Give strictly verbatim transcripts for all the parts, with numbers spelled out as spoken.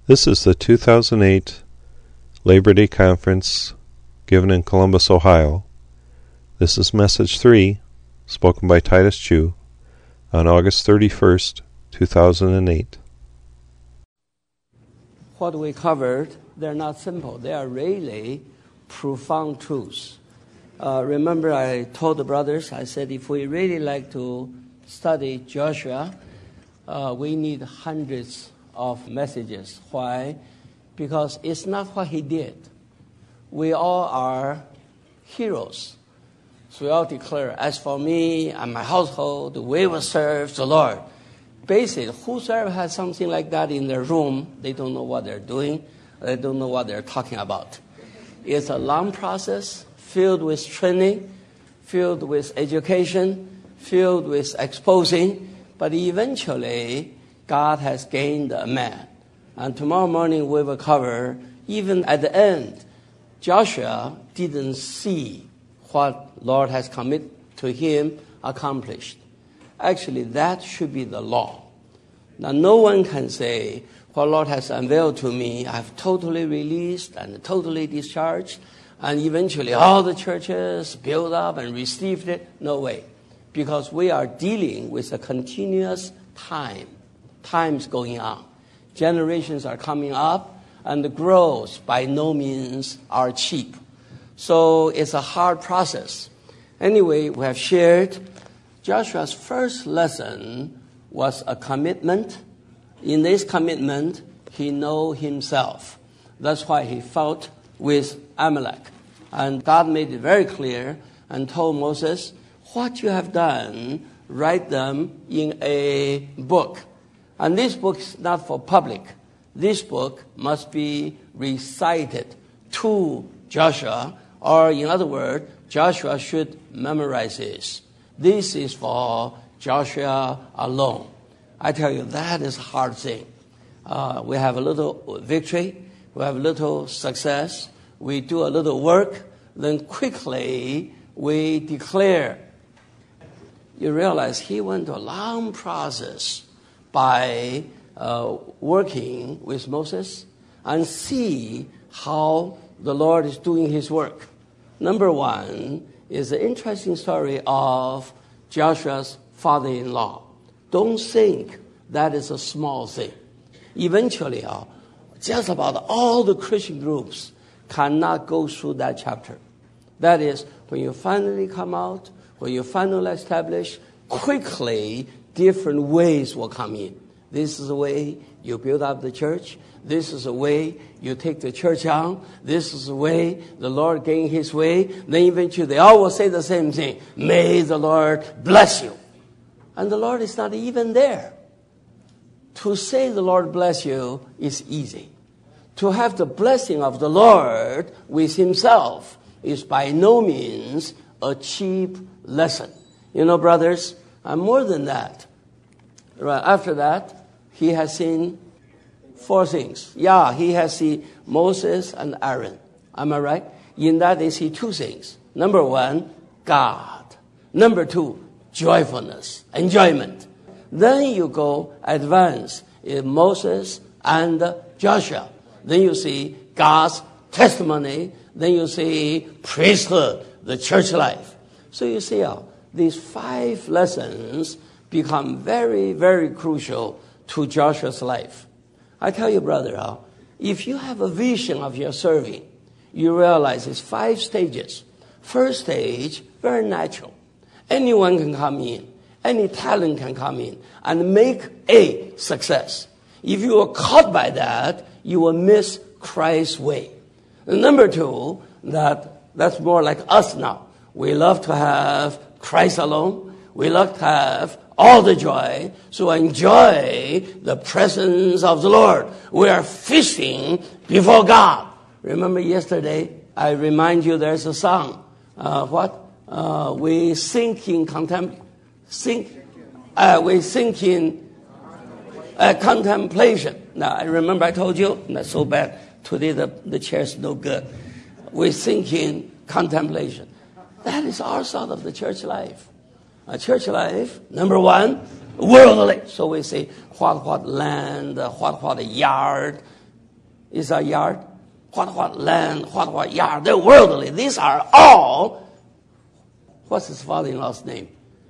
This is the two thousand eight Labor Day Conference given in Columbus, Ohio. This is Message three, spoken by Titus Chu, on August thirty-first, two thousand eight. What we covered, they're not simple. They are really profound truths. Uh, remember I told the brothers, I said if we really like to study Joshua, uh, we need hundreds of messages. Why? Because it's not what he did. We all are heroes. So we all declare, as for me and my household, we will serve the Lord. Basically, whosoever has something like that in their room, they don't know what they're doing. They don't know what they're talking about. It's a long process, filled with training, filled with education, filled with exposing, but eventually God has gained a man. And tomorrow morning we will cover, even at the end, Joshua didn't see what Lord has committed to him accomplished. Actually, that should be the law. Now, no one can say, what Lord has unveiled to me, I've totally released and totally discharged, and eventually all the churches built up and received it. No way. Because we are dealing with a continuous time. Time's going on. Generations are coming up, and the growth by no means are cheap. So it's a hard process. Anyway, we have shared Joshua's first lesson was a commitment. In this commitment, he knew himself. That's why he fought with Amalek. And God made it very clear and told Moses, what you have done, write them in a book. And this book is not for public. This book must be recited to Joshua, or in other words, Joshua should memorize this. This is for Joshua alone. I tell you, that is a hard thing. Uh, we have a little victory. We have a little success. We do a little work. Then quickly we declare. You realize he went through a long process by uh, working with Moses and see how the Lord is doing his work. Number one is the interesting story of Joshua's father-in-law. Don't think that is a small thing. Eventually, uh, just about all the Christian groups cannot go through that chapter. That is, when you finally come out, when you finally establish, quickly different ways will come in. This is the way you build up the church. This is the way you take the church on. This is the way the Lord gain his way. Then eventually they all will say the same thing. May the Lord bless you. And the Lord is not even there. To say the Lord bless you is easy. To have the blessing of the Lord with himself is by no means a cheap lesson. You know, brothers, and more than that, right after that, he has seen four things. Yeah, he has seen Moses and Aaron. Am I right? In that they see two things. Number one, God. Number two, joyfulness, enjoyment. Then you go advance in Moses and Joshua. Then you see God's testimony. Then you see priesthood, the church life. So you see how these five lessons become very, very crucial to Joshua's life. I tell you, brother, uh, if you have a vision of your serving, you realize it's five stages. First stage, very natural. Anyone can come in. Any talent can come in and make a success. If you are caught by that, you will miss Christ's way. And number two, that that's more like us now. We love to have Christ alone. We love to have all the joy. So enjoy the presence of the Lord. We are feasting before God. Remember yesterday, I remind you there's a song. Uh, what? Uh, we sink in contempt. Sink. Uh, we sink in uh, contemplation. Now, I remember I told you, not so bad. Today the, the chair's no good. We sink in contemplation. That is our sort of the church life. A church life, number one, worldly. So we say, what, what land, what, what yard. is a yard. What, what land, what, what yard. They're worldly. These are all, what's his father-in-law's name?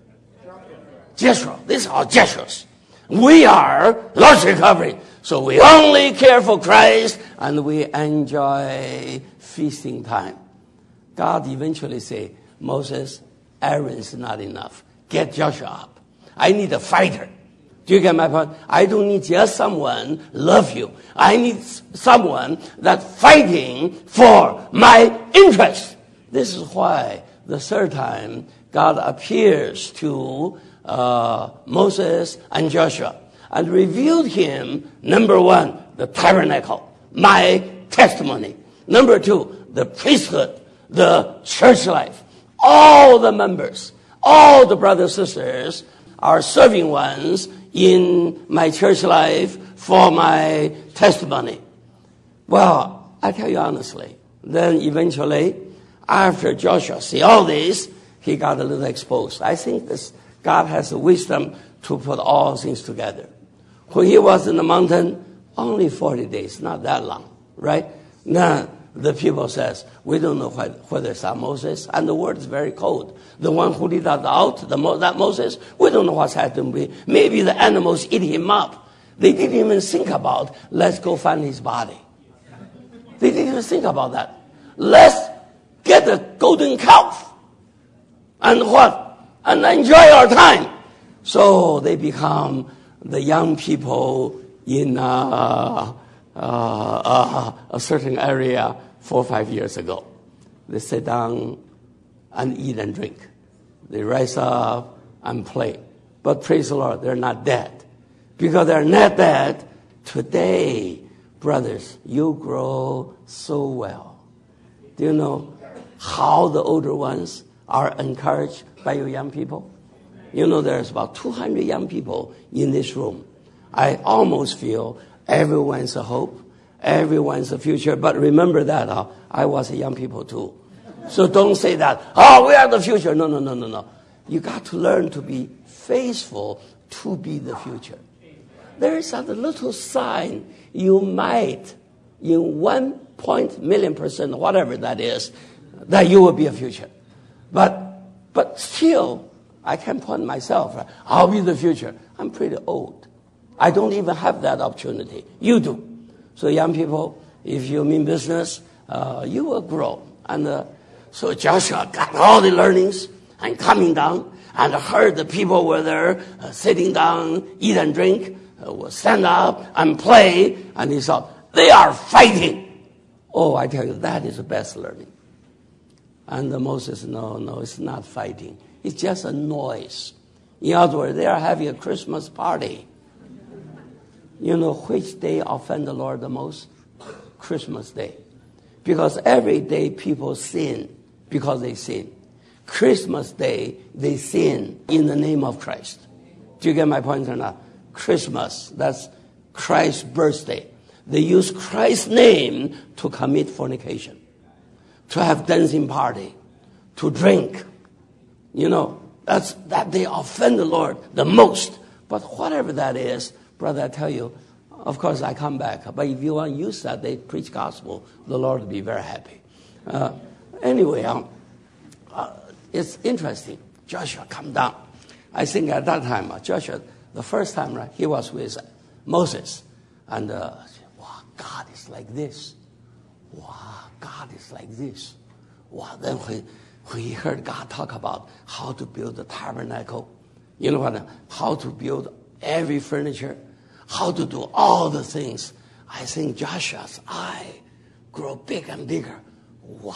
Jeshua. These are Jeshua's. We are Lord's Recovery. So we only care for Christ and we enjoy feasting time. God eventually say, Moses, Aaron's not enough. Get Joshua up. I need a fighter. Do you get my point? I don't need just someone love you. I need someone that fighting for my interest. This is why the third time God appears to uh, Moses and Joshua and revealed him, number one, the tabernacle, my testimony. Number two, the priesthood, the church life. All the members, all the brothers and sisters are serving ones in my church life for my testimony. Well, I tell you honestly, then eventually, after Joshua see all this, he got a little exposed. I think this God has the wisdom to put all things together. When he was in the mountain, only forty days, not that long, right? Now, the people says, we don't know whether it's Moses, and the word is very cold. The one who did that out, the, that Moses, we don't know what's happened. Maybe the animals eat him up. They didn't even think about, let's go find his body. They didn't even think about that. Let's get the golden calf. And what? And enjoy our time. So they become the young people in uh, uh, uh, a certain area four or five years ago. They sit down and eat and drink. They rise up and play. But praise the Lord, they're not dead. Because they're not dead, today, brothers, you grow so well. Do you know how the older ones are encouraged by you young people? You know, there's about two hundred young people in this room. I almost feel everyone's a hope, everyone's a future. But remember that, uh, I was a young people too. So don't say that, oh, we are the future. No, no, no, no, no. You got to learn to be faithful to be the future. There is a little sign you might, in one point million percent, whatever that is, that you will be a future. But, but still, I can point myself, I'll be the future. I'm pretty old. I don't even have that opportunity. You do. So young people, if you mean business, uh, you will grow. And uh, so Joshua got all the learnings and coming down and heard the people were there uh, sitting down, eat and drink, uh, will stand up and play. And he saw, they are fighting. Oh, I tell you, that is the best learning. And uh, Moses, no, no, it's not fighting. It's just a noise. In other words, they are having a Christmas party. You know which day offend the Lord the most? Christmas Day. Because every day people sin because they sin. Christmas Day, they sin in the name of Christ. Do you get my point or not? Christmas, that's Christ's birthday. They use Christ's name to commit fornication, to have dancing party, to drink. You know, that's that they offend the Lord the most. But whatever that is, brother, I tell you, of course I come back. But if you want to use that, they preach gospel, the Lord will be very happy. Uh, anyway, um, uh, it's interesting. Joshua come down. I think at that time, uh, Joshua, the first time, right, he was with Moses. And, uh, wow, God is like this. Wow, God is like this. Wow, then when, when he heard God talk about how to build the tabernacle, you know what, how to build every furniture, how to do all the things, I think Joshua's eye grow big and bigger. Wow,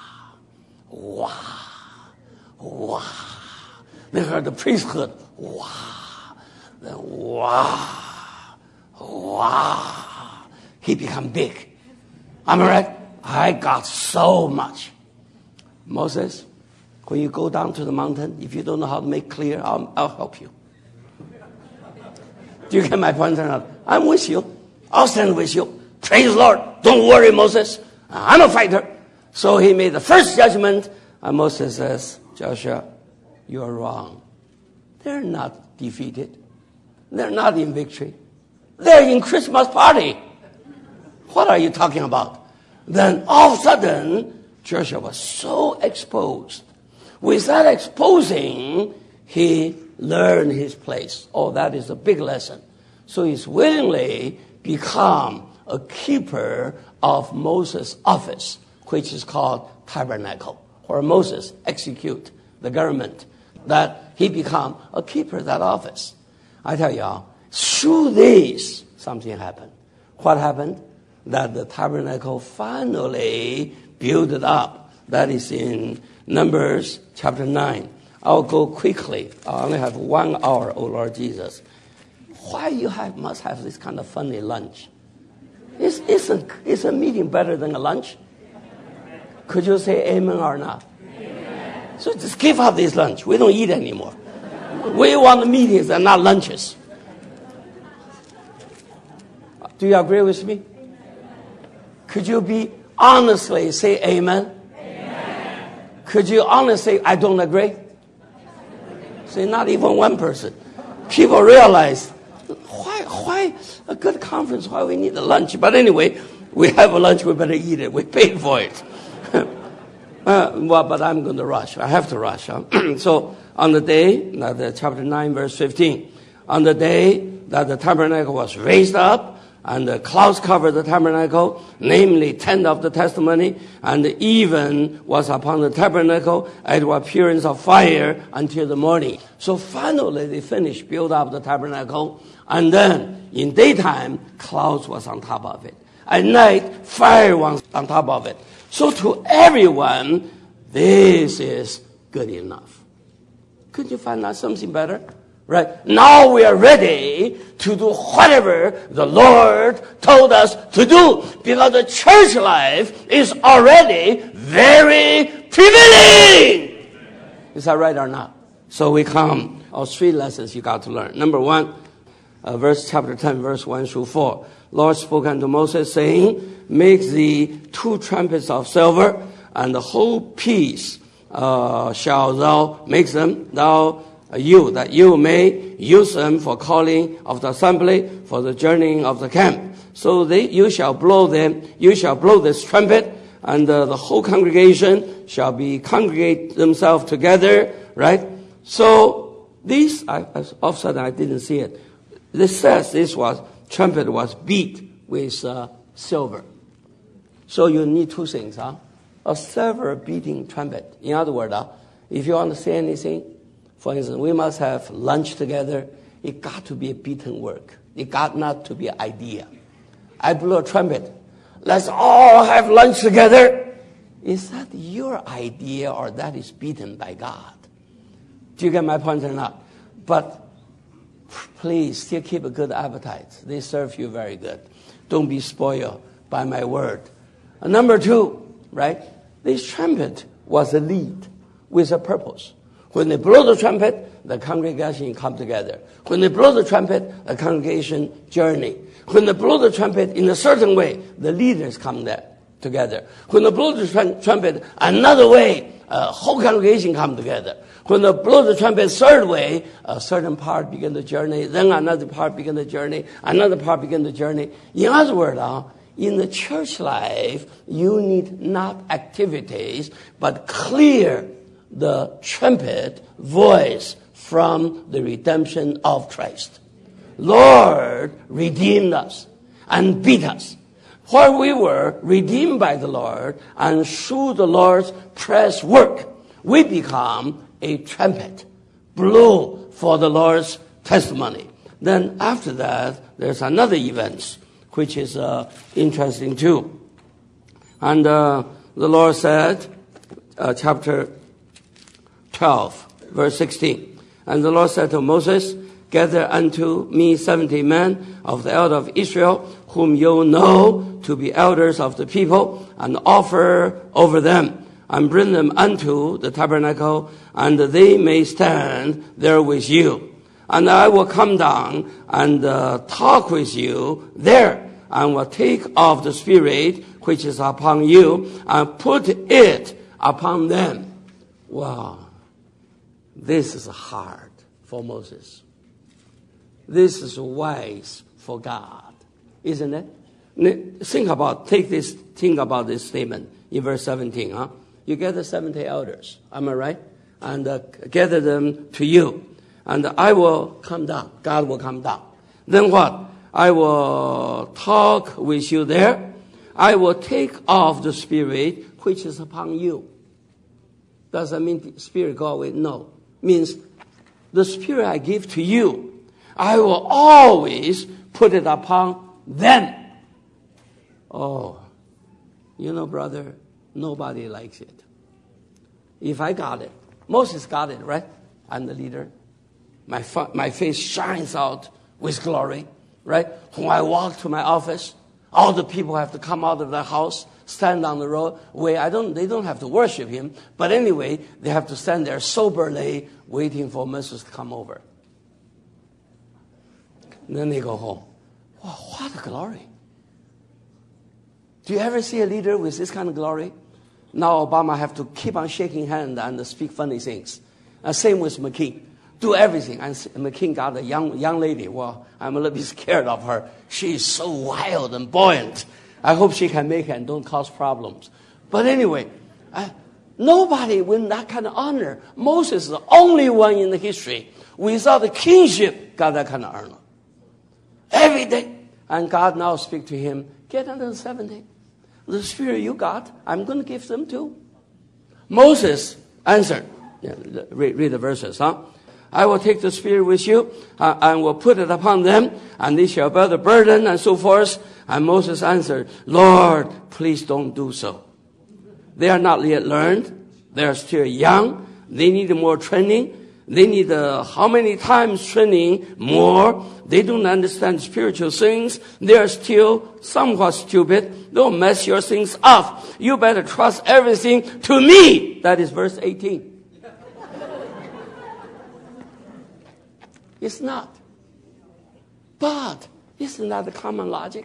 wow, wow. They heard the priesthood. Wow, then wow, wow. He become big. Am I right? I got so much. Moses, when you go down to the mountain, if you don't know how to make clear, I'll, I'll help you. Do you get my point or not? I'm with you. I'll stand with you. Praise the Lord. Don't worry, Moses. I'm a fighter. So he made the first judgment, and Moses says, Joshua, you are wrong. They're not defeated. They're not in victory. They're in Christmas party. What are you talking about? Then all of a sudden, Joshua was so exposed. With that exposing, he learned his place. Oh, that is a big lesson. So he's willingly become a keeper of Moses' office, which is called tabernacle, where Moses execute the government, that he become a keeper of that office. I tell y'all, through this, something happened. What happened? That the tabernacle finally built up. That is in Numbers chapter nine. I'll go quickly. I only have one hour, oh Lord Jesus. Why you have, must have this kind of funny lunch? Is, isn't, is a meeting better than a lunch? Could you say amen or not? Amen. So just give up this lunch. We don't eat anymore. We want meetings and not lunches. Do you agree with me? Could you be honestly say amen? Amen. Could you honestly say I don't agree? Say not even one person. People realize why why a good conference, why we need a lunch. But anyway, we have a lunch, we better eat it. We paid for it. uh, well, but I'm going to rush. I have to rush. Huh? So on the day, now the chapter nine, verse fifteen, on the day that the tabernacle was raised up, and the clouds covered the tabernacle, namely tent of the testimony, and even was upon the tabernacle, and the appearance of fire until the morning. So finally they finished, build up the tabernacle, and then in daytime, clouds was on top of it. At night, fire was on top of it. So to everyone, this is good enough. Could you find out something better? Right? Now we are ready to do whatever the Lord told us to do, because the church life is already very prevailing. Is that right or not? So we come, our three lessons you got to learn. Number one, uh, verse chapter ten, verse one through four. Lord spoke unto Moses, saying, make thee two trumpets of silver, and the whole piece uh, shall thou make them, thou you, that you may use them for calling of the assembly, for the journeying of the camp. So they, you shall blow them, you shall blow this trumpet, and uh, the whole congregation shall be congregate themselves together, right? So these, I, all of a sudden I didn't see it. This says this was, trumpet was beat with uh, silver. So you need two things, huh? A silver beating trumpet. In other words, uh, if you want to say anything, for instance, we must have lunch together. It got to be a beaten work. It got not to be an idea. I blew a trumpet. Let's all have lunch together. Is that your idea or that is beaten by God? Do you get my point or not? But please still keep a good appetite. They serve you very good. Don't be spoiled by my word. And number two, right? This trumpet was a lead with a purpose. When they blow the trumpet, the congregation come together. When they blow the trumpet, the congregation journey. When they blow the trumpet in a certain way, the leaders come there together. When they blow the tr- trumpet another way, a whole congregation come together. When they blow the trumpet third way, a certain part begin the journey, then another part begin the journey, another part begin the journey. In other words, uh, in the church life, you need not activities, but clear the trumpet voice from the redemption of Christ. Lord redeemed us and beat us. While we were redeemed by the Lord and through the Lord's press work, we become a trumpet, blow for the Lord's testimony. Then after that, there's another event, which is uh, interesting too. And uh, the Lord said, uh, chapter twelve, verse sixteen. And the Lord said to Moses, gather unto me seventy men of the elder of Israel, whom you know to be elders of the people, and offer over them, and bring them unto the tabernacle, and they may stand there with you. And I will come down and uh, talk with you there, and will take off the spirit which is upon you, and put it upon them. Wow. This is hard for Moses. This is wise for God, isn't it? Think about, take this, think about this statement in verse seventeen. Huh? You gather seventy elders, am I right? And uh, gather them to you. And I will come down. God will come down. Then what? I will talk with you there. I will take off the Spirit which is upon you. Does that mean the Spirit go away? No. Means the Spirit I give to you, I will always put it upon them. Oh, you know, brother, nobody likes it. If I got it, Moses got it, right? I'm the leader. My, fa- my face shines out with glory, right? When I walk to my office, all the people have to come out of their house, stand on the roadway. I don't, they don't have to worship him, but anyway, they have to stand there soberly waiting for Moses to come over. And then they go home. Wow, what a glory. Do you ever see a leader with this kind of glory? Now Obama have to keep on shaking hands and speak funny things. Uh, same with McCain. Do everything. And McCain got a young young lady. Well, I'm a little bit scared of her. She is so wild and buoyant. I hope she can make it and don't cause problems. But anyway, uh, nobody win that kind of honor. Moses is the only one in the history without the kingship got that kind of honor. Every day. And God now speak to him, get under the seventy. The Spirit you got, I'm going to give them too. Moses answered. Yeah, read, read the verses, huh? I will take the Spirit with you, uh, and will put it upon them, and they shall bear the burden, and so forth. And Moses answered, Lord, please don't do so. They are not yet learned. They are still young. They need more training. They need uh, how many times training more? They don't understand spiritual things. They are still somewhat stupid. Don't mess your things up. You better trust everything to me. That is verse eighteen. It's not. But isn't that a common logic?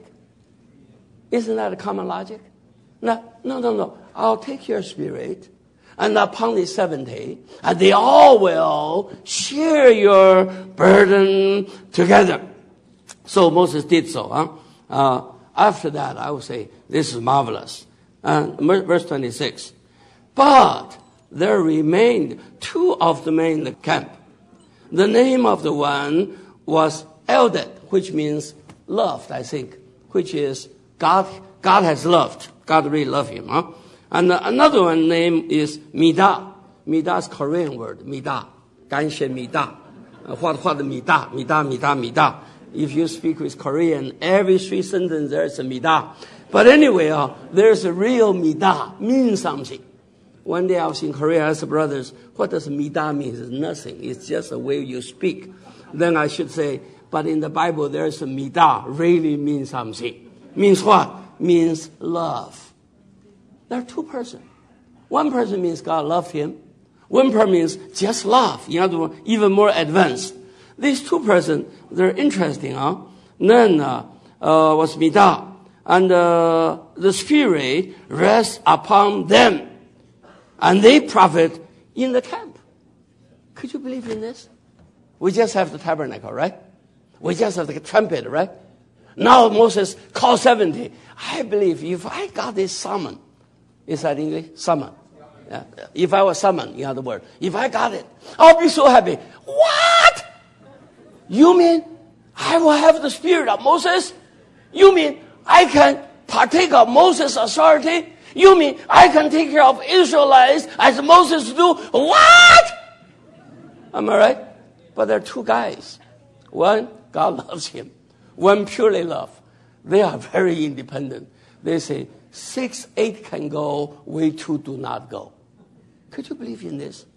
Isn't that a common logic? No, no, no, no. I'll take your Spirit, and upon the seventy, and they all will share your burden together. So Moses did so. Huh? Uh, after that, I would say, this is marvelous. Uh, verse twenty-six. But there remained two of them in the camp. The name of the one was Eldad, which means loved, I think, which is God, God has loved. God really loved him. Huh? And another one name is Midah. Midah is Korean word, Midah. 感谢 Midah. What, what Midah? Midah, Midah, Midah. If you speak with Korean, every three sentences there is a Midah. But anyway, uh, there's a real Midah, means something. One day I was in Korea, I asked brothers, what does Midah mean? It's nothing. It's just the way you speak. Then I should say, but in the Bible there's a Midah, really means something. Means what? Means love. There are two persons. One person means God loved him. One person means just love. In other words, even more advanced. These two persons, they're interesting. Huh? Then uh, uh, was Midah. And uh, the Spirit rests upon them. And they profit in the camp. Could you believe in this? We just have the tabernacle, right? We just have the trumpet, right? Now Moses called seventy. I believe if I got this summon, is that English? Summon. Yeah. If I was summoned, in other words, if I got it, I'll be so happy. What? You mean I will have the spirit of Moses? You mean I can partake of Moses' authority? You mean I can take care of Israelites as Moses do? What? Am I right? But there are two guys. One, God loves him. One, purely love. They are very independent. They say, six, eight can go, we two do not go. Could you believe in this?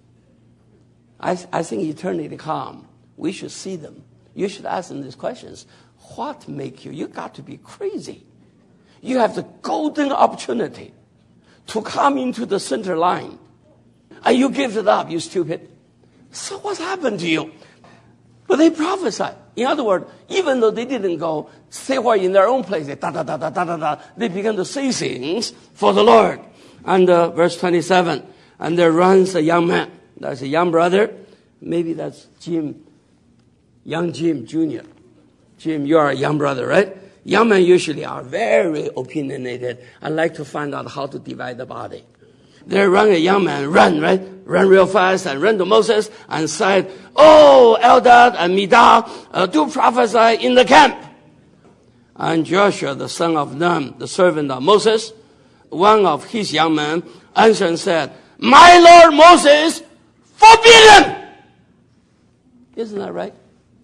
I, I think eternity come. We should see them. You should ask them these questions. What make you? You got to be crazy. You have the golden opportunity to come into the center line. And you give it up, you stupid. So what happened to you? But they prophesied. In other words, even though they didn't go, stay where in their own place, they, da, da, da, da, da, da, da, they began to say things for the Lord. And uh, verse twenty-seven, and there runs a young man. That's a young brother. Maybe that's Jim, young Jim Junior Jim, you are a young brother, right? young men usually are very opinionated and like to find out how to divide the body. They run a young man, run, right? Run real fast and run to Moses and said, oh, Eldad and Medad, uh, do prophesy in the camp. And Joshua, the son of Nun, the servant of Moses, one of his young men, answered and said, my Lord Moses, forbid him. Isn't that right?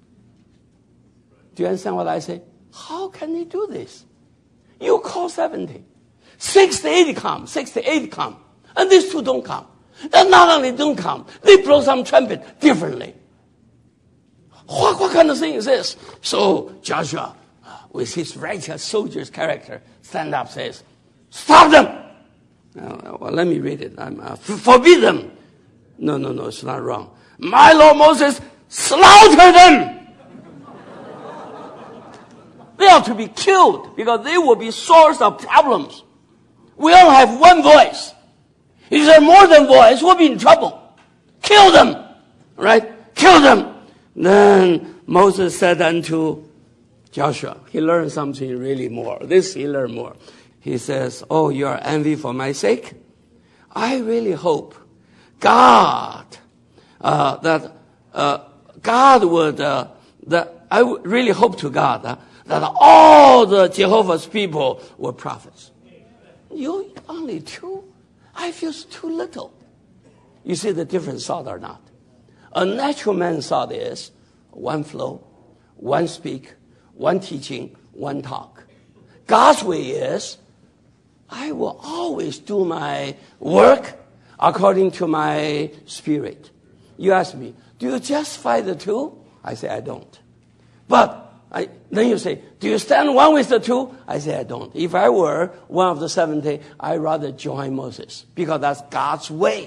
Do you understand what I say? How can he do this? You call seventy. sixty-eight come, sixty-eight come. And these two don't come. They not only don't come, they blow some trumpet differently. What, what kind of thing is this? So Joshua, with his righteous soldier's character, stand up, says, stop them. Uh, well, let me read it. I'm, uh, forbid them. No, no, no, it's not wrong. My Lord Moses, slaughter them. They are to be killed because they will be source of problems. We all have one voice. If there are more than voice, we'll be in trouble. Kill them. Right? Kill them. Then Moses said unto Joshua, he learned something really more. This he learned more. He says, oh, you are envy for my sake? I really hope God, uh, that uh, God would, uh, that I would really hope to God uh, that all the Jehovah's people were prophets. You only two? I feel too little. You see the difference thought or not? A natural man's thought is one flow, one speak, one teaching, one talk. God's way is, I will always do my work according to my spirit. You ask me, do you justify the two? I say, I don't. But I, then you say, do you stand one with the two? I say, I don't. If I were one of the seventy, I'd rather join Moses because that's God's way.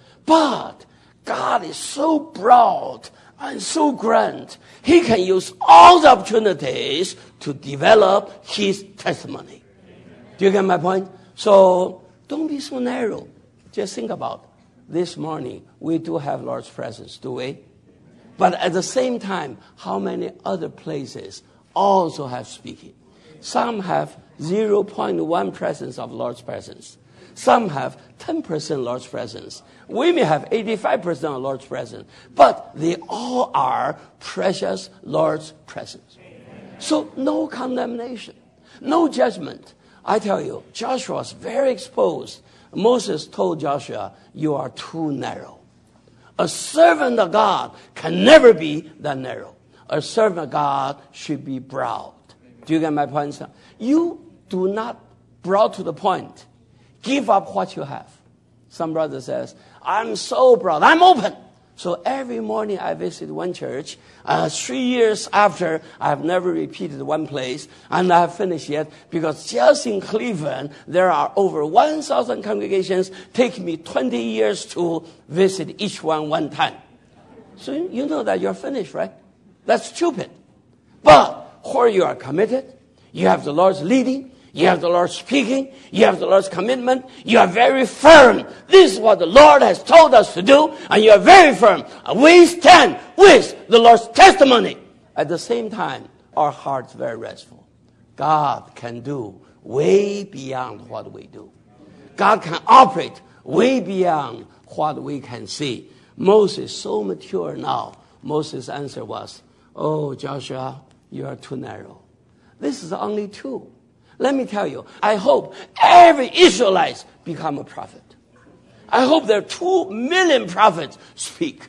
But God is so broad and so grand. He can use all the opportunities to develop his testimony. Do you get my point? So don't be so narrow. Just think about this morning. We do have Lord's presence, do we? But at the same time, how many other places also have speaking? Some have zero point one presence of Lord's presence. Some have ten percent Lord's presence. We may have eighty-five percent of Lord's presence. But they all are precious Lord's presence. So no condemnation, no judgment. I tell you, Joshua was very exposed. Moses told Joshua, you are too narrow. A servant of God can never be that narrow. A servant of God should be broad. Do you get my point? You do not broad to the point. Give up what you have. Some brother says, I'm so broad. I'm open. So every morning I visit one church. Uh, three years after, I have never repeated one place, and I have finished yet, because just in Cleveland, there are over one thousand congregations. Take me twenty years to visit each one one time. So you know that you're finished, right? That's stupid. But where you are committed, you have the Lord's leading, you have the Lord speaking, you have the Lord's commitment, you are very firm. This is what the Lord has told us to do, and you are very firm. We stand with the Lord's testimony. At the same time, our heart's very restful. God can do way beyond what we do. God can operate way beyond what we can see. Moses is so mature now. Moses' answer was, oh, Joshua, you are too narrow. This is only two. Let me tell you, I hope every Israelite become a prophet. I hope there are two million prophets speak.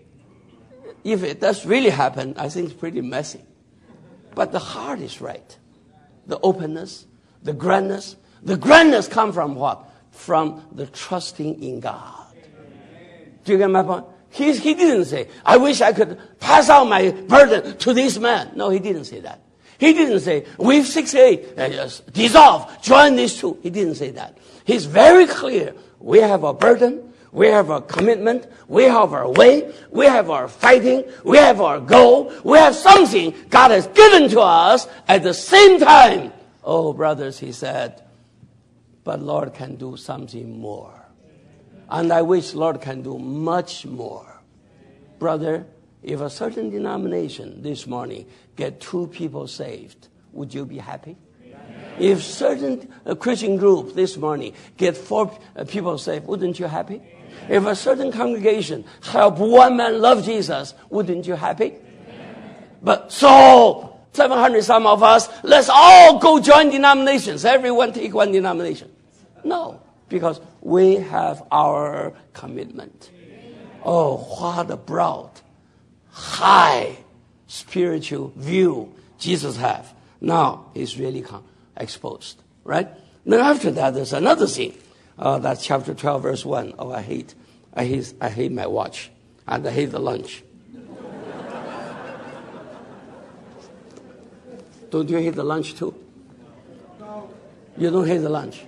If it does really happen, I think it's pretty messy. But the heart is right. The openness, the grandness. The grandness comes from what? From the trusting in God. Do you get my point? He, he didn't say, I wish I could pass out my burden to this man. No, he didn't say that. He didn't say, we've sixty-eight, uh, just dissolve, join these two. He didn't say that. He's very clear. We have a burden. We have a commitment. We have our way. We have our fighting. We have our goal. We have something God has given to us. At the same time, oh, brothers, he said, but Lord can do something more. And I wish Lord can do much more. Brother, if a certain denomination this morning get two people saved, would you be happy? If certain uh, Christian group this morning get four uh, people saved, wouldn't you happy? If a certain congregation help one man love Jesus, wouldn't you happy? But so, seven hundred some of us, let's all go join denominations. Everyone take one denomination. No, because we have our commitment. Oh, what a broad, high spiritual view Jesus have. Now it's really come. Exposed, right? Then after that, there's another thing. Uh, that's chapter twelve, verse one. Oh, I hate, I hate, I hate my watch, and I hate the lunch. Don't you hate the lunch too? No. You don't hate the lunch?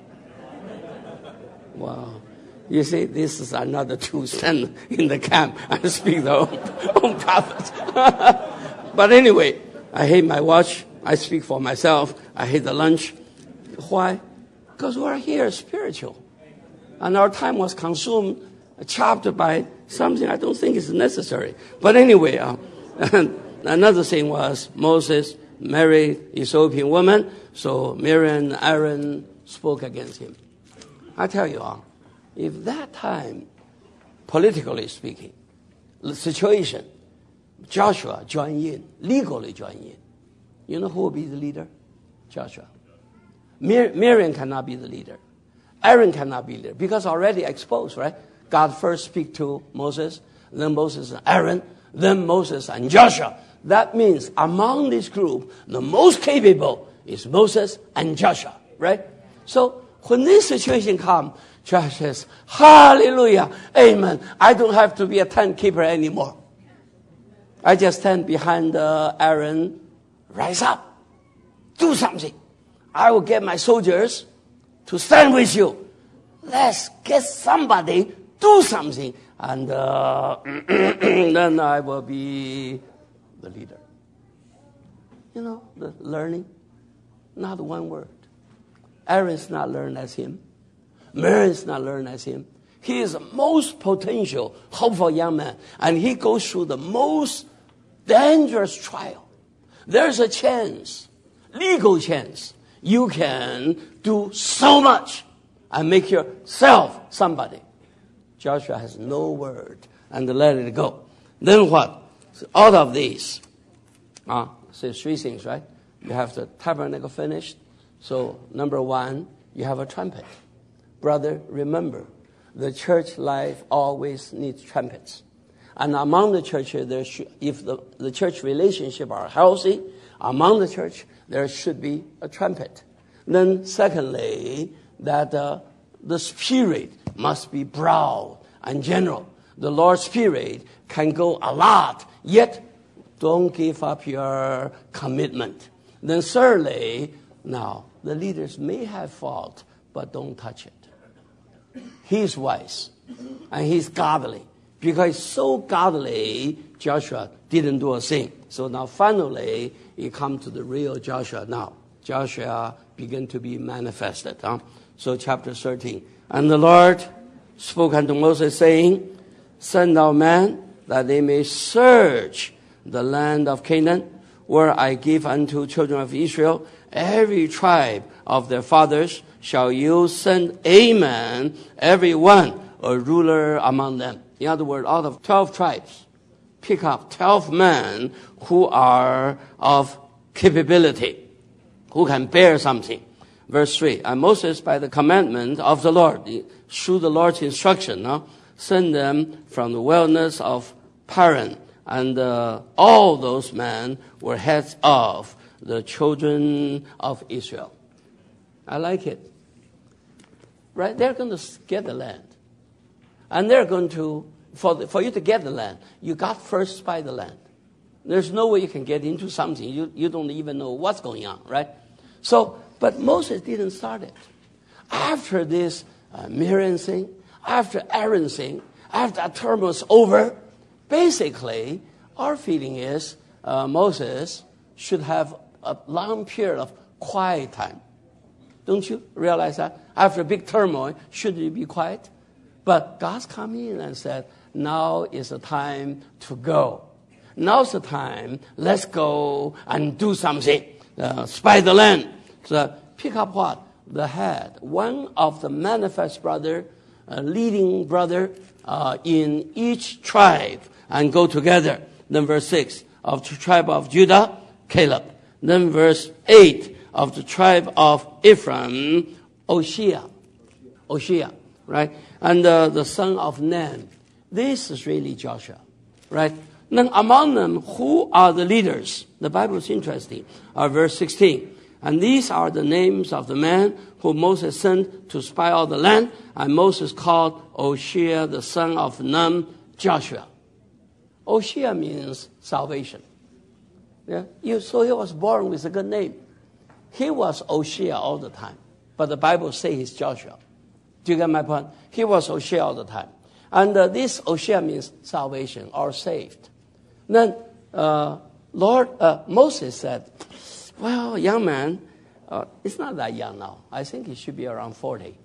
Wow. You see, this is another two stand in the camp and speak their own, own prophet. But anyway, I hate my watch. I speak for myself. I hate the lunch. Why? Because we're here spiritual. And our time was consumed, chopped by something I don't think is necessary. But anyway, uh, another thing was Moses married Ethiopian woman, so Miriam and Aaron spoke against him. I tell you, uh, if that time, politically speaking, the situation, Joshua joined in, legally joined in, you know who will be the leader? Joshua. Mir- Miriam cannot be the leader. Aaron cannot be leader because already exposed, right? God first speak to Moses, then Moses and Aaron, then Moses and Joshua. That means among this group, the most capable is Moses and Joshua, right? So when this situation comes, Joshua says, hallelujah, amen. I don't have to be a tent keeper anymore. I just stand behind uh, Aaron. Rise up. Do something. I will get my soldiers to stand with you. Let's get somebody, do something. And uh, then I will be the leader. You know, the learning. Not one word. Aaron's not learned as him. Miriam's not learned as him. He is the most potential, hopeful young man. And he goes through the most dangerous trial. There's a chance, legal chance, you can do so much and make yourself somebody. Joshua has no word and let it go. Then what? So out of these, uh, so three things, right? You have the tabernacle finished. So number one, you have a trumpet. Brother, remember, the church life always needs trumpets. And among the church, there should, if the, the church relationship are healthy, among the church, there should be a trumpet. Then secondly, that uh, the Spirit must be broad and general. The Lord's Spirit can go a lot, yet don't give up your commitment. Then thirdly, now, the leaders may have fault, but don't touch it. He's wise, and he's godly. Because so godly, Joshua didn't do a thing. So now finally, he come to the real Joshua now. Joshua began to be manifested. Huh? So chapter thirteen. And the Lord spoke unto Moses, saying, send out men, that they may search the land of Canaan, where I give unto children of Israel. Every tribe of their fathers shall you send a man, every one a ruler among them. In other words, out of twelve tribes, pick up twelve men who are of capability, who can bear something. Verse three, and Moses, by the commandment of the Lord, through the Lord's instruction, no, send them from the wilderness of Paran. And uh, all those men were heads of the children of Israel. I like it. Right? They're going to get the land. And they're going to, for, the, for you to get the land, you got first spy the land. There's no way you can get into something. You, you don't even know what's going on, right? So, but Moses didn't start it. After this uh, Miriam thing, after Aaron thing, after that term was over, basically, our feeling is uh, Moses should have a long period of quiet time. Don't you realize that? After a big turmoil, should you be quiet? But God's come in and said, now is the time to go. Now's the time. Let's go and do something. uh, spy the land. So pick up what? The head. One of the manifest brother, uh, leading brother uh, in each tribe, and go together. Then verse six, of the tribe of Judah, Caleb. Then verse eight, of the tribe of Ephraim, Oshia. Oshia, right? And uh, the son of Nun. This is really Joshua, right? Then among them, who are the leaders? The Bible is interesting. Uh, verse sixteen. And these are the names of the men who Moses sent to spy out the land. And Moses called Oshia, the son of Nun, Joshua. Oshia means salvation. Yeah? You, so he was born with a good name. He was Oshia all the time. But the Bible says he's Joshua. Do you get my point? He was Oshia all the time. And uh, this Oshia means salvation or saved. Then uh, Lord uh, Moses said, well, young man, uh, it's not that young now. I think he should be around forty.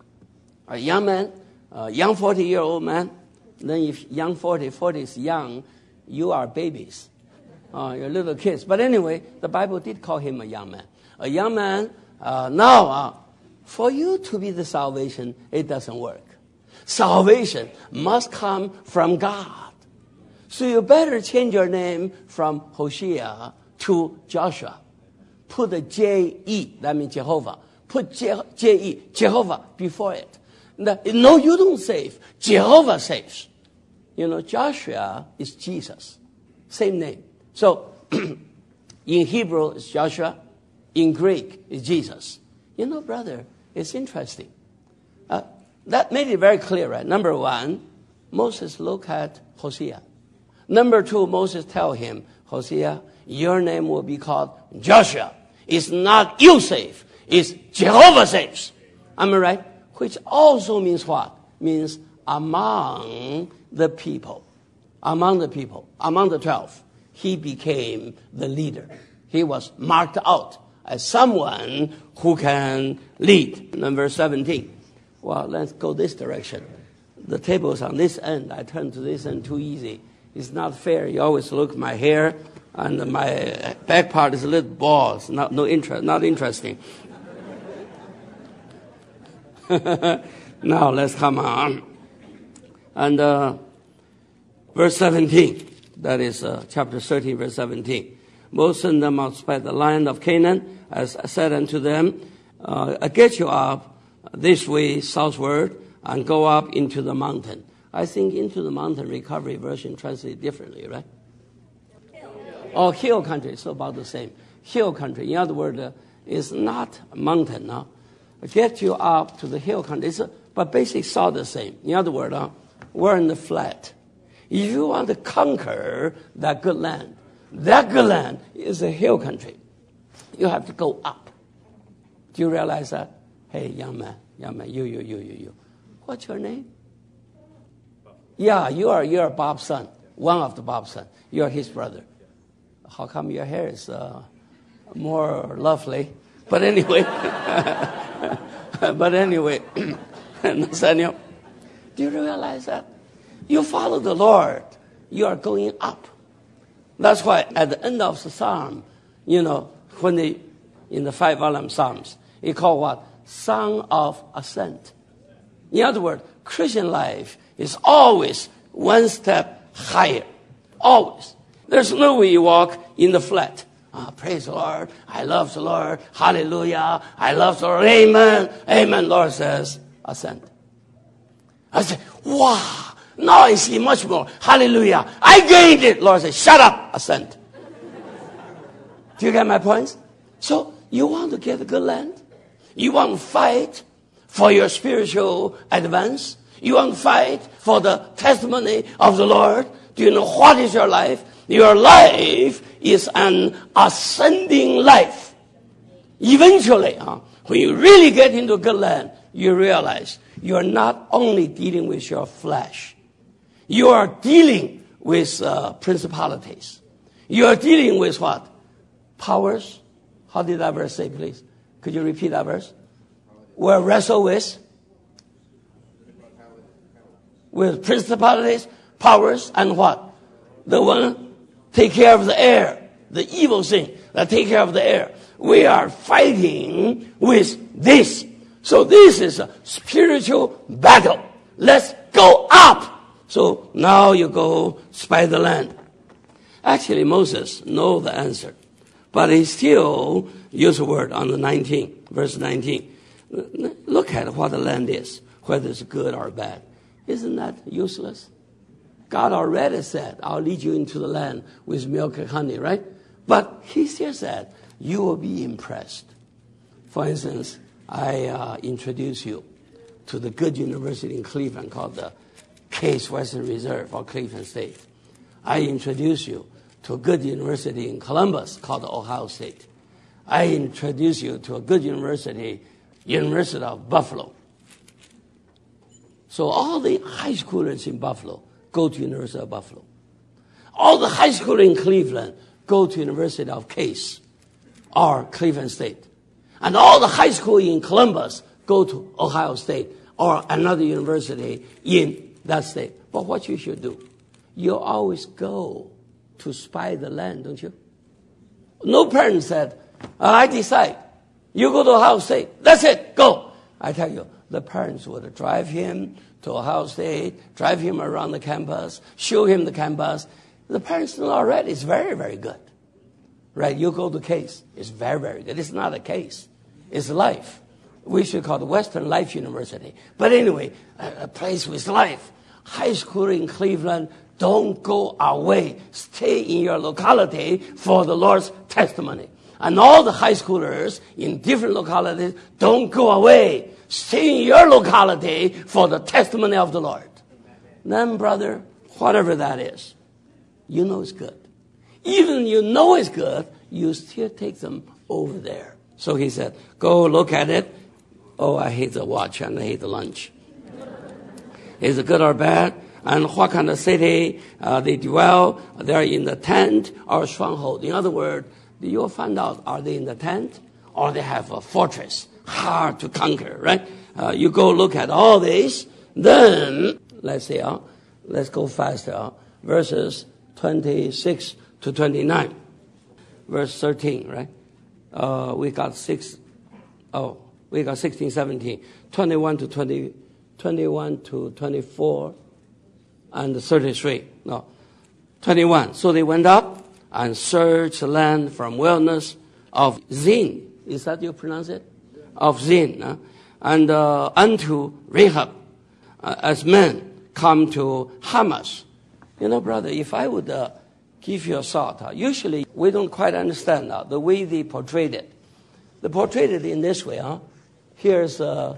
A young man, a young forty-year-old man. Then if young forty, forty is young, you are babies. Uh, you're little kids. But anyway, the Bible did call him a young man. A young man, uh, now, uh, for you to be the salvation, it doesn't work. Salvation must come from God. So you better change your name from Hosea to Joshua. Put a J E, that means Jehovah. Put J E, Jehovah, before it. No, you don't save. Jehovah saves. You know, Joshua is Jesus. Same name. So, in Hebrew, it's Joshua. In Greek, it's Jesus. You know, brother, it's interesting. Uh, that made it very clear, right? Number one, Moses looked at Hosea. Number two, Moses tell him, Hosea, your name will be called Joshua. It's not you save. It's Jehovah saves. Am I right? Which also means what? Means among the people. Among the people. Among the twelve. He became the leader. He was marked out as someone who can lead. Number seventeen. Well, let's go this direction. The table is on this end. I turn to this end too easy. It's not fair. You always look at my hair, and my back part is a little bald. It's not, no interest, not interesting. Now, let's come on. And uh, verse seventeen. That is uh, chapter thirteen, verse seventeen. Moses sent them out by the land of Canaan, as I said unto them, uh, get you up this way southward and go up into the mountain. I think into the mountain recovery version translates differently, right? Hill. Oh, hill country. It's about the same. Hill country. In other words, uh, it's not a mountain. No? Get you up to the hill country. It's a, but basically it's all the same. In other words, uh, we're in the flat. If you want to conquer that good land, that good land is a hill country. You have to go up. Do you realize that? Hey, young man, young man, you, you, you, you, you. What's your name? Yeah, you are you are Bob's son, one of the Bob's son. You are his brother. How come your hair is uh, more lovely? But anyway, but anyway, Nathaniel, do you realize that? You follow the Lord, you are going up. That's why at the end of the psalm, you know, when they, in the five volume psalms, it called what? Song of Ascent. In other words, Christian life is always one step higher. Always. There's no way you walk in the flat. Oh, praise the Lord. I love the Lord. Hallelujah. I love the Lord. Amen. Amen. Lord says, ascend. I say, wow. Now I see much more. Hallelujah. I gained it. Lord says, shut up. Ascend. Do you get my points? So you want to get a good land? You want to fight for your spiritual advance? You want to fight for the testimony of the Lord? Do you know what is your life? Your life is an ascending life. Eventually, huh, when you really get into good land, you realize you are not only dealing with your flesh. You are dealing with uh, principalities. You are dealing with what? Powers. How did that verse say, please? Could you repeat that verse? We'll wrestle with? With principalities, powers, and what? The one take care of the air, the evil thing. that take care of the air. We are fighting with this. So this is a spiritual battle. Let's go up. So now you go spy the land. Actually, Moses knows the answer. But he still used a word on the nineteenth, verse nineteen. Look at what the land is, whether it's good or bad. Isn't that useless? God already said, I'll lead you into the land with milk and honey, right? But he still said, you will be impressed. For instance, I uh, introduce you to the good university in Cleveland called the Case Western Reserve or Cleveland State. I introduce you to a good university in Columbus called Ohio State. I introduce you to a good university, University of Buffalo. So all the high schoolers in Buffalo go to University of Buffalo. All the high schoolers in Cleveland go to University of Case or Cleveland State. And all the high school in Columbus go to Ohio State or another university in that state. But what you should do, you always go to spy the land, don't you? No parent said, I decide. You go to Ohio State. That's it. Go. I tell you, the parents would drive him to Ohio State, drive him around the campus, show him the campus. The parents know already it's very, very good. Right? You go to Case. It's very, very good. It's not a case. It's life. We should call it Western Life University. But anyway, a, a place with life. High school in Cleveland, don't go away. Stay in your locality for the Lord's testimony. And all the high schoolers in different localities, don't go away. Stay in your locality for the testimony of the Lord. Then, brother, whatever that is, you know it's good. Even you know it's good, you still take them over there. So he said, go look at it. Oh, I hate the watch and I hate the lunch. Is it good or bad? And what kind of city uh, they dwell? They're in the tent or stronghold. In other words, you'll find out, are they in the tent or they have a fortress, hard to conquer, right? Uh, you go look at all this. Then, let's see, uh, let's go faster. Uh, verses twenty-six to twenty-nine. Verse thirteen, right? Uh, we got six, oh, we got sixteen, seventeen, twenty-one to twenty, twenty-one to twenty-four, and thirty-three. No, twenty-one. So they went up and searched the land from wilderness of Zin. Is that you pronounce it? Of Zin. Uh, and uh, unto Rahab, uh, as men come to Hamas. You know, brother, if I would uh, give you a thought, uh, usually we don't quite understand uh, the way they portrayed it. They portrayed it in this way. Huh? Here's uh,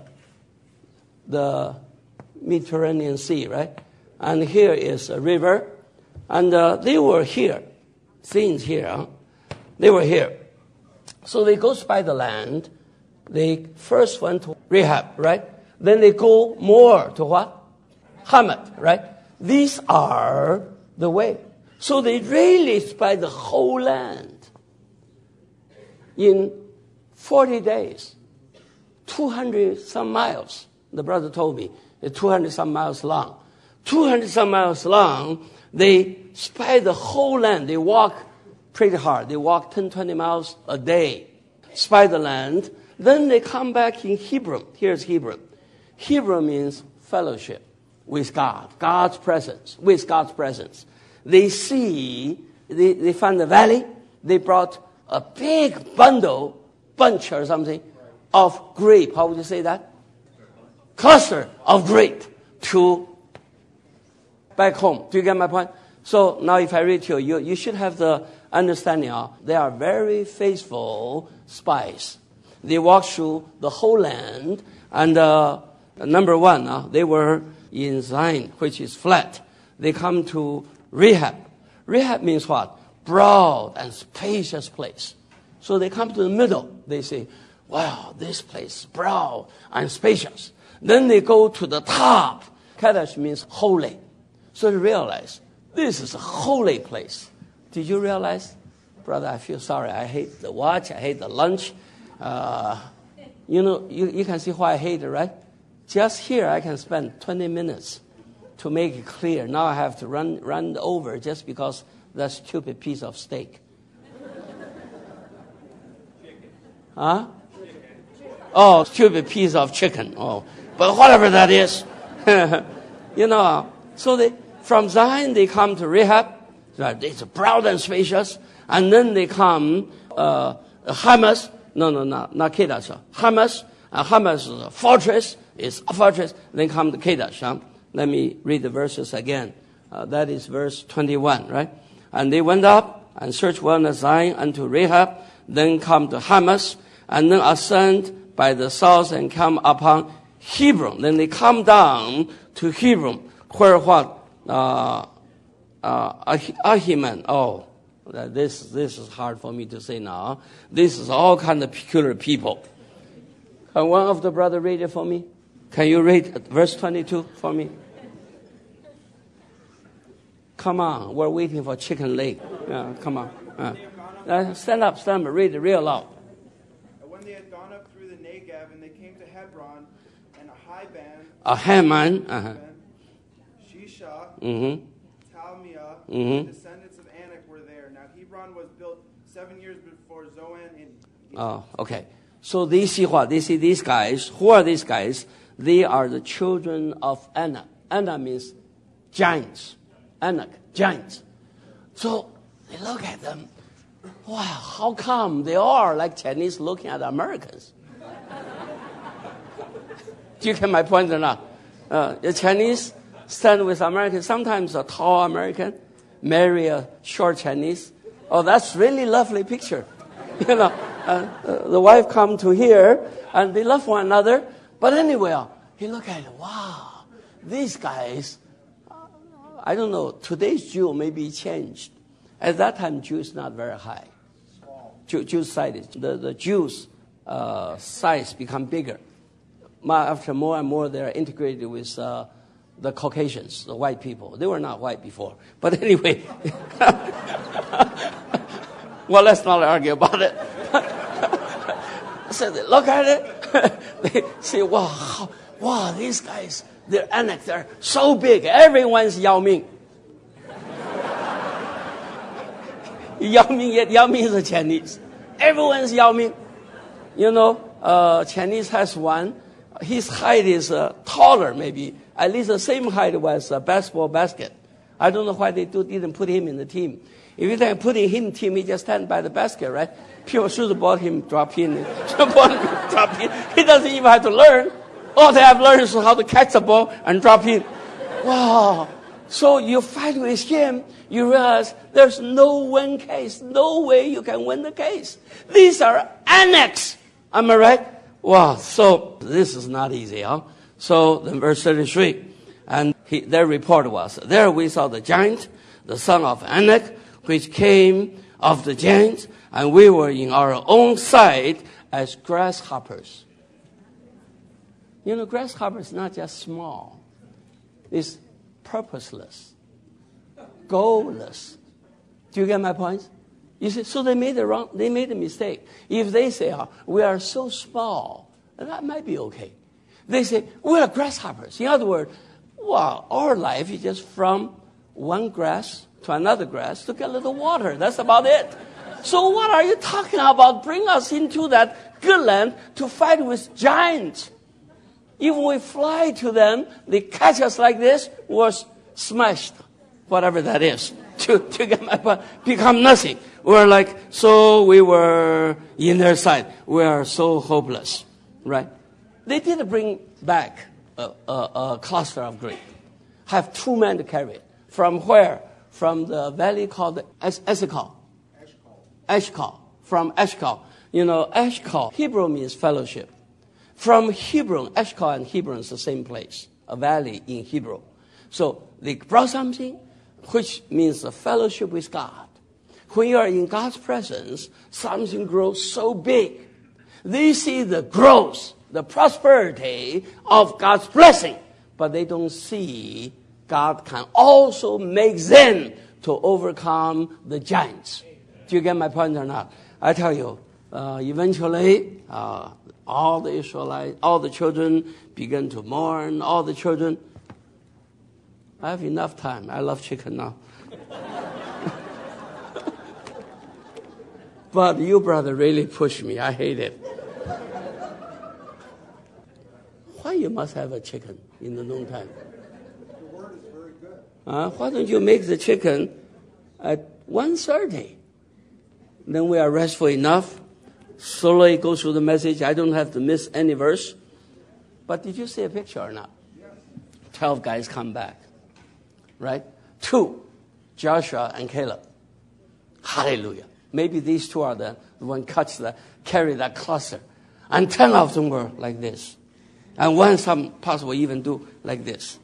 the Mediterranean Sea, right? And here is a river. And uh, they were here. Scenes here. Huh? They were here. So they go spy the land. They first went to Rahab, right? Then they go more to what? Hamath, right? These are the way. So they really spy the whole land in forty days, two hundred some miles. The brother told me it's two hundred some miles long. two hundred some miles long, they spy the whole land. They walk pretty hard. They walk ten, twenty miles a day, spy the land. Then they come back in Hebron. Here's Hebron. Hebron means fellowship with God, God's presence, with God's presence. They see, they, they found the valley. They brought a big bundle, bunch or something, of grape. How would you say that? Cluster of grape to back home. Do you get my point? So now if I read to you, you, you should have the understanding of they are very faithful spies. They walked through the whole land. And uh, number one, uh, they were in Zion, which is flat. They come to Rahab. Rahab means what? Broad and spacious place. So they come to the middle. They say, wow, this place is broad and spacious. Then they go to the top. Kadesh means holy. So they realize, this is a holy place. Did you realize? Brother, I feel sorry. I hate the watch. I hate the lunch. Uh, you know, you, you can see why I hate it, right? Just here, I can spend twenty minutes to make it clear. Now I have to run run over just because that stupid piece of steak. Huh? Oh, stupid piece of chicken. Oh, but whatever that is. You know, so they, from Zion they come to Rehab. It's broad and spacious. And then they come, uh, Hamas. No, no, no, not Kadesh. Hamas. Uh, Hamas is a fortress. It's a fortress. Then come to Kadesh. Huh? Let me read the verses again. Uh, that is verse twenty-one, right? And they went up and searched wilderness Zion unto Rehab. Then come to Hamas. And then ascend by the south and come upon Hebron. Then they come down to Hebron, where what? Uh, uh, Ahiman. Oh, this this is hard for me to say now. This is all kind of peculiar people. Can one of the brother read it for me? Can you read verse twenty-two for me? Come on, we're waiting for chicken leg. Yeah, come on. Uh, uh, stand up, stand up, read it real loud. When they had gone up through the Negev and they came to Hebron, and a high band, a Haman, uh-huh. Shisha, mm-hmm. Talmiah, mm-hmm. the descendants of Anak were there. Now Hebron was built seven years before Zoan in Egypt. Oh, okay. So they see what? They see these guys. Who are these guys? They are the children of Anak. Anak means giants. Anak, giants. So they look at them. Wow, how come they are like Chinese looking at Americans? Do you get my point or not? Uh, the Chinese stand with Americans. Sometimes a tall American marry a short Chinese. Oh, that's really lovely picture. You know, uh, uh, the wife come to here and they love one another. But anyway, uh, he look at it. Wow, these guys. Uh, I don't know. Today's Jew may be changed. At that time, Jew is not very high. Jew, Jews size, the the Jews' uh, size become bigger. After more and more, they are integrated with uh, the Caucasians, the white people. They were not white before, but anyway. Well, let's not argue about it. So they look at it. They say, "Wow, wow, these guys, they're Anak, they're so big. Everyone's Yao Ming." Yao Ming, yet Yao Ming is a Chinese. Everyone's Yao Ming. You know, uh, Chinese has one. His height is uh, taller, maybe. At least the same height as a basketball basket. I don't know why they do, didn't put him in the team. If you think putting him in the team, he just stand by the basket, right? People should have bought him, drop in. drop in. He doesn't even have to learn. All they have learned is how to catch the ball and drop in. Wow. So you fight with him, you realize there's no win case. No way you can win the case. These are Anaks. Am I right? Wow. So this is not easy, huh? So then verse thirty-three. And he, their report was, there we saw the giant, the son of Anak, which came of the giants, and we were in our own sight as grasshoppers. You know, grasshoppers not just small. It's purposeless, goalless. Do you get my point? You see, so they made the wrong. They made a mistake. If they say, oh, "We are so small," that might be okay. They say, "We are grasshoppers." In other words, well, our life is just from one grass to another grass to get a little water. That's about it. So what are you talking about? Bring us into that good land to fight with giants. If we fly to them, they catch us like this, we're smashed, whatever that is, to, to get my point, become nothing. We're like, so we were in their sight. We are so hopeless, right? They did bring back a, a, a cluster of grape. Have two men to carry it. From where? From the valley called Es- Eshcol. Eshcol. From Eshcol. You know, Eshcol, Hebrew means fellowship. From Hebron, Eshcol and Hebron is the same place, a valley in Hebrew. So they brought something which means a fellowship with God. When you are in God's presence, something grows so big. They see the growth, the prosperity of God's blessing, but they don't see God can also make them to overcome the giants. Do you get my point or not? I tell you, uh, eventually, uh, all the Israelites, all the children began to mourn. All the children. I have enough time. I love chicken now. But you, brother, really pushed me. I hate it. Why you must have a chicken in the noontime? The word is very good. Uh, why don't you make the chicken at one thirty? Then we are restful enough. Slowly go through the message. I don't have to miss any verse. But did you see a picture or not? Yes. Twelve guys come back. Right? Two, Joshua and Caleb. Hallelujah. Maybe these two are the, the one catch the carry that cluster. And ten of them were like this. And one some possible even do like this.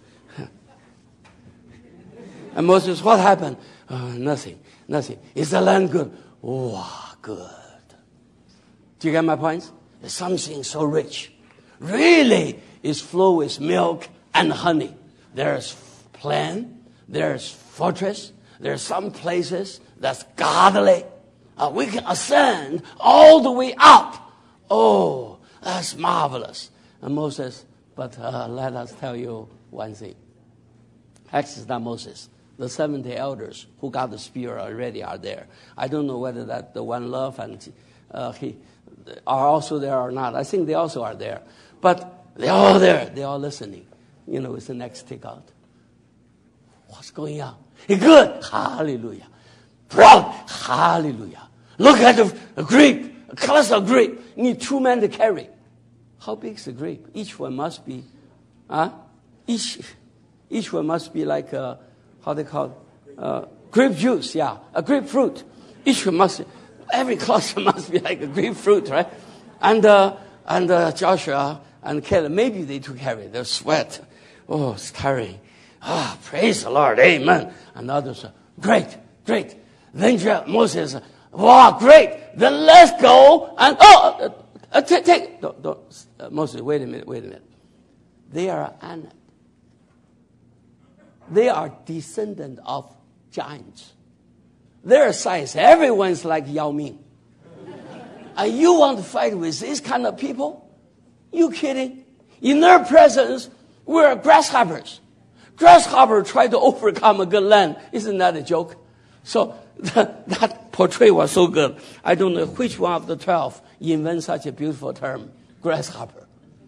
And Moses, what happened? Oh, nothing, nothing. Is the land good? Wow, good. Do you get my point? There's something so rich. Really, it's flow with milk and honey. There's plan, there's fortress, there's some places that's godly. Uh, we can ascend all the way up. Oh, that's marvelous. And Moses, but uh, let us tell you one thing. Actually, it's not Moses. The seventy elders who got the spear already are there. I don't know whether that the one love and uh, he are also there or not. I think they also are there. But they're all there. They're all listening. You know, it's the next takeout. What's going on? Good. Hallelujah. Proud. Hallelujah. Look at the, the grape. A cluster of grape. You need two men to carry. How big is the grape? Each one must be, huh? Each, each one must be like a, how they call it? Uh, grape juice, yeah. A grapefruit. Each one must, every cluster must be like a grapefruit, right? And, uh, and uh, Joshua and Caleb, maybe they took carry. Their sweat. Oh, it's tiring. Ah, praise the Lord. Amen. And others, great, great. Then Moses, wow, great. Then let's go and, oh, uh, uh, take, take. Don't, don't, uh, Moses, wait a minute, wait a minute. They are Anak. They are descendant of giants. Their size, everyone's like Yao Ming. And you want to fight with these kind of people? You kidding? In their presence, we're grasshoppers. Grasshopper try to overcome a good land. Isn't that a joke? So that, that portrait was so good. I don't know which one of the twelve invent such a beautiful term, grasshopper.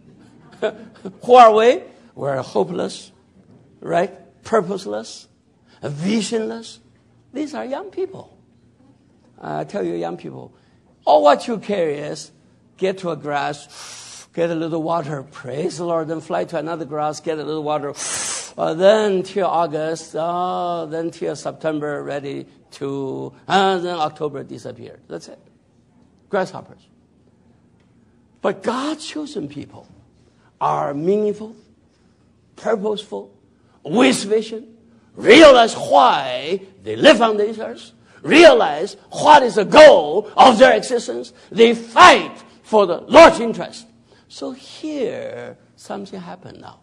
Who are we? We're hopeless, right? Purposeless, visionless. These are young people. I tell you, young people, all what you carry is get to a grass, get a little water, praise the Lord, then fly to another grass, get a little water, uh, then till August, uh, then till September, ready to, and then October disappeared. That's it. Grasshoppers. But God's chosen people are meaningful, purposeful, with vision, realize why they live on this earth, realize what is the goal of their existence. They fight for the Lord's interest. So here, something happened now.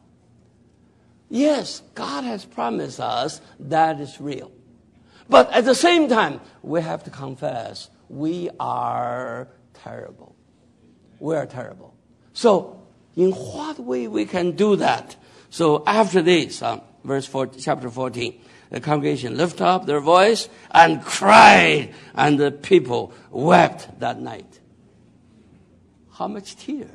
Yes, God has promised us that is real. But at the same time, we have to confess, we are terrible. We are terrible. So, in what way we can do that? So after this, um, verse four, chapter fourteen, the congregation lifted up their voice and cried, and the people wept that night. How much tear?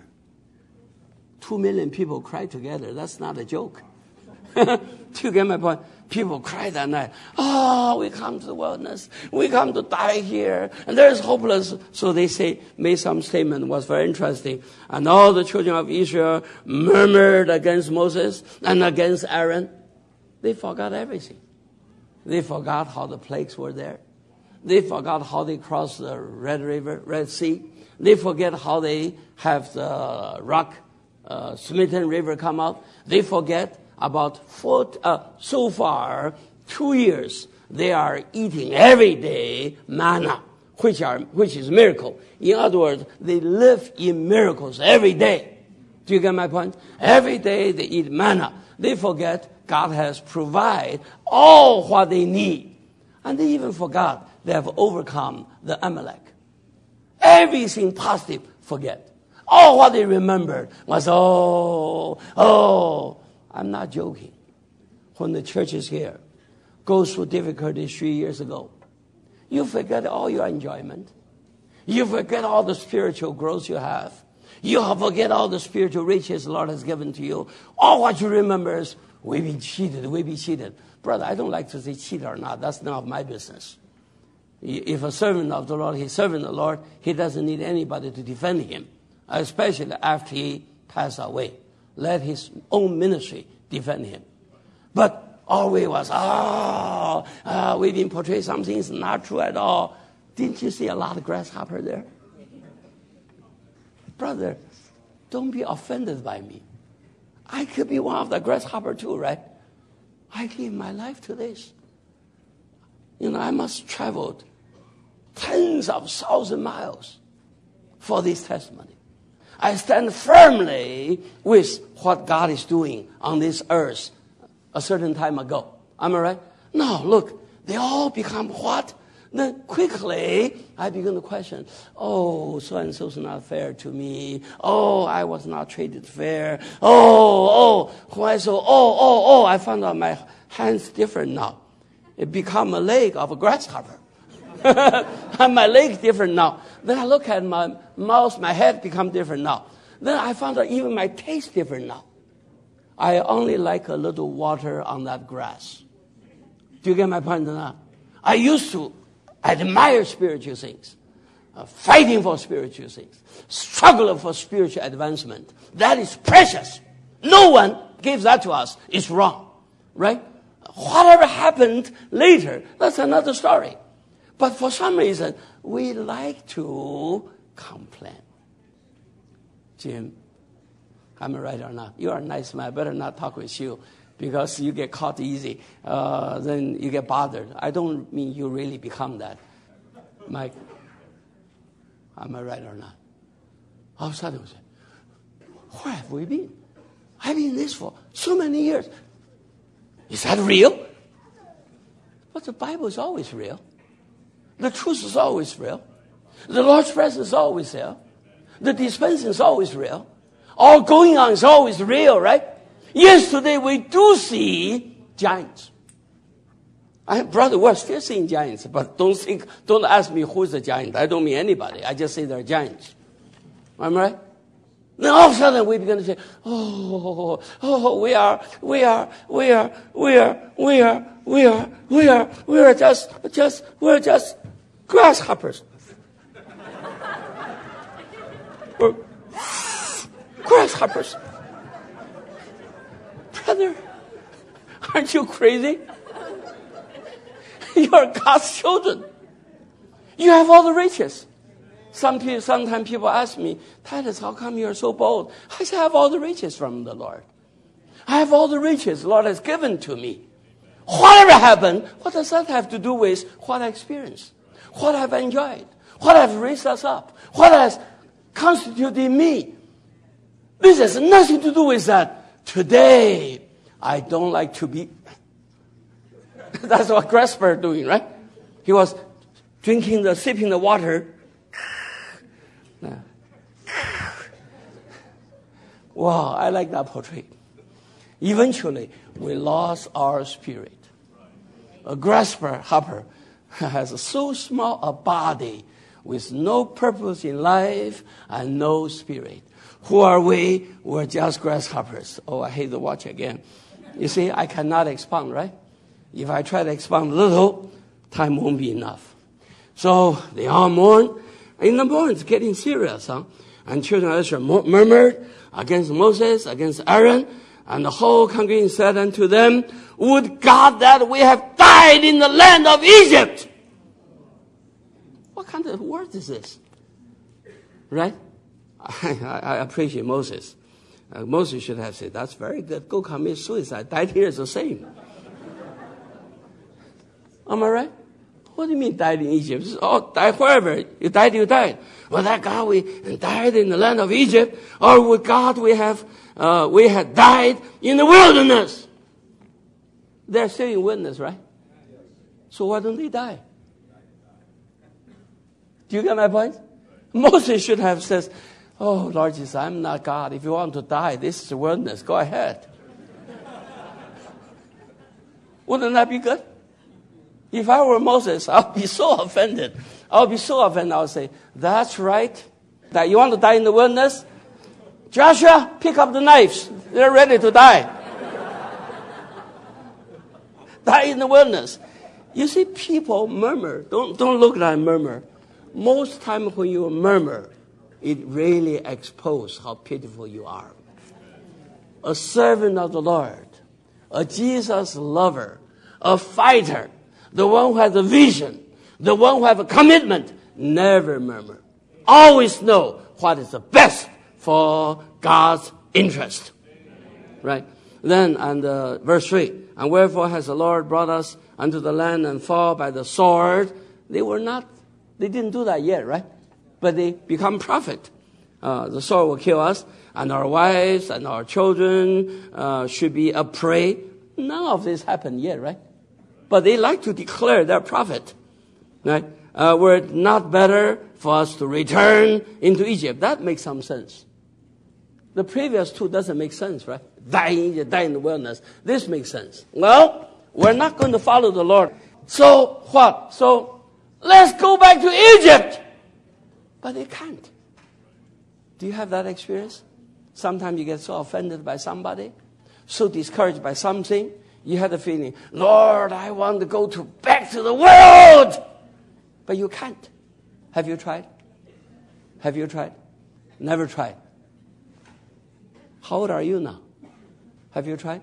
Two million people cried together. That's not a joke. Do you get my point? People cried that night. Oh, we come to the wilderness. We come to die here. And there's hopeless. So they say, made some statement was very interesting. And all the children of Israel murmured against Moses and against Aaron. They forgot everything. They forgot how the plagues were there. They forgot how they crossed the Red River, Red Sea. They forget how they have the rock, uh, smitten river come out. They forget about four, uh, so far, two years, they are eating every day manna, which are, which is miracle. In other words, they live in miracles every day. Do you get my point? Every day they eat manna. They forget God has provided all what they need. And they even forgot they have overcome the Amalek. Everything positive, forget. All what they remembered was, oh, oh. I'm not joking. When the church is here, goes through difficulties three years ago, you forget all your enjoyment. You forget all the spiritual growth you have. You have forget all the spiritual riches the Lord has given to you. All what you remember is, we've been cheated, we've been cheated. Brother, I don't like to say cheated or not. That's none of my business. If a servant of the Lord, he's serving the Lord, he doesn't need anybody to defend him, especially after he passed away. Let his own ministry defend him. But always was, oh, uh, we've been portrayed something is not true at all. Didn't you see a lot of grasshopper there? Brother, don't be offended by me. I could be one of the grasshopper too, right? I give my life to this. You know, I must travel tens of thousand miles for this testimony. I stand firmly with what God is doing on this earth a certain time ago. Am I right? No, look, they all become what? Then quickly, I begin to question, oh, so-and-so is not fair to me. Oh, I was not treated fair. Oh, oh, why so? Oh, oh, oh, I found out my hand's different now. It become a leg of a grasshopper. And my leg different now. Then I look at my mouth, my head become different now. Then I found out even my taste different now. I only like a little water on that grass. Do you get my point now? I used to admire spiritual things, uh, fighting for spiritual things, struggling for spiritual advancement. That is precious. No one gives that to us. It's wrong, right? Whatever happened later, that's another story. But for some reason, we like to complain. Jim, am I right or not? You are a nice man. I better not talk with you because you get caught easy. Uh, then you get bothered. I don't mean you really become that. Mike, am I right or not? All of a sudden, we say, where have we been? I've been in this for so many years. Is that real? But the Bible is always real. The truth is always real. The Lord's presence is always there. The dispensing is always real. All going on is always real, right? Yes, today we do see giants. I, brother, we're still seeing giants, but don't think, don't ask me who's the giant. I don't mean anybody. I just say they're giants. Am I right? Then all of a sudden we begin to say, oh, oh, we are, we are, we are, we are, we are, we are, we are, we are just, just, we're just grasshoppers. We're grasshoppers. Brother, aren't you crazy? You are God's children. You have all the riches. Some people, sometimes people ask me, Titus, how come you're so bold? I say, I have all the riches from the Lord. I have all the riches the Lord has given to me. Whatever happened, what does that have to do with what I experienced? What I've enjoyed? What has raised us up? What has constituted me? This has nothing to do with that. Today, I don't like to be... That's what Grasper doing, right? He was drinking the, sipping the water. Wow, I like that portrait. Eventually, we lost our spirit. A grasper hopper has so small a body with no purpose in life and no spirit. Who are we? We're just grasshoppers. Oh, I hate the watch again. You see, I cannot expound, right? If I try to expound a little, time won't be enough. So they all mourn. In the morning, it's getting serious, huh? And children of Israel murmured against Moses, against Aaron, and the whole congregation said unto them, would God that we have died in the land of Egypt. What kind of word is this? Right? I, I appreciate Moses. Uh, Moses should have said, that's very good. Go commit suicide. Died here is the same. Am I right? What do you mean died in Egypt? Oh, died wherever. You died, you died. Well, that God we died in the land of Egypt, or with God we have uh, we had died in the wilderness. They're still in wilderness, right? So why don't they die? Do you get my point? Moses should have said, oh, Lord Jesus, I'm not God. If you want to die, this is the wilderness. Go ahead. Wouldn't that be good? If I were Moses, I'll be so offended. I'll be so offended. I'll say, that's right. That you want to die in the wilderness? Joshua, pick up the knives. They're ready to die. Die in the wilderness. You see, people murmur. Don't, don't look like murmur. Most time when you murmur, it really exposes how pitiful you are. A servant of the Lord, a Jesus lover, a fighter, the one who has a vision, the one who has a commitment, never murmur. Always know what is the best for God's interest. Right? Then, and uh, verse three, and wherefore has the Lord brought us unto the land and fall by the sword? They were not, they didn't do that yet, right? But they become prophet. Uh, the sword will kill us, and our wives and our children uh, should be a prey. None of this happened yet, right? But they like to declare their prophet, right? Uh, were it not better for us to return into Egypt? That makes some sense. The previous two doesn't make sense, right? Die in Egypt, die in the wilderness. This makes sense. Well, we're not going to follow the Lord. So what? So let's go back to Egypt. But they can't. Do you have that experience? Sometimes you get so offended by somebody, so discouraged by something, you have the feeling, Lord, I want to go to back to the world. But you can't. Have you tried? Have you tried? Never tried. How old are you now? Have you tried?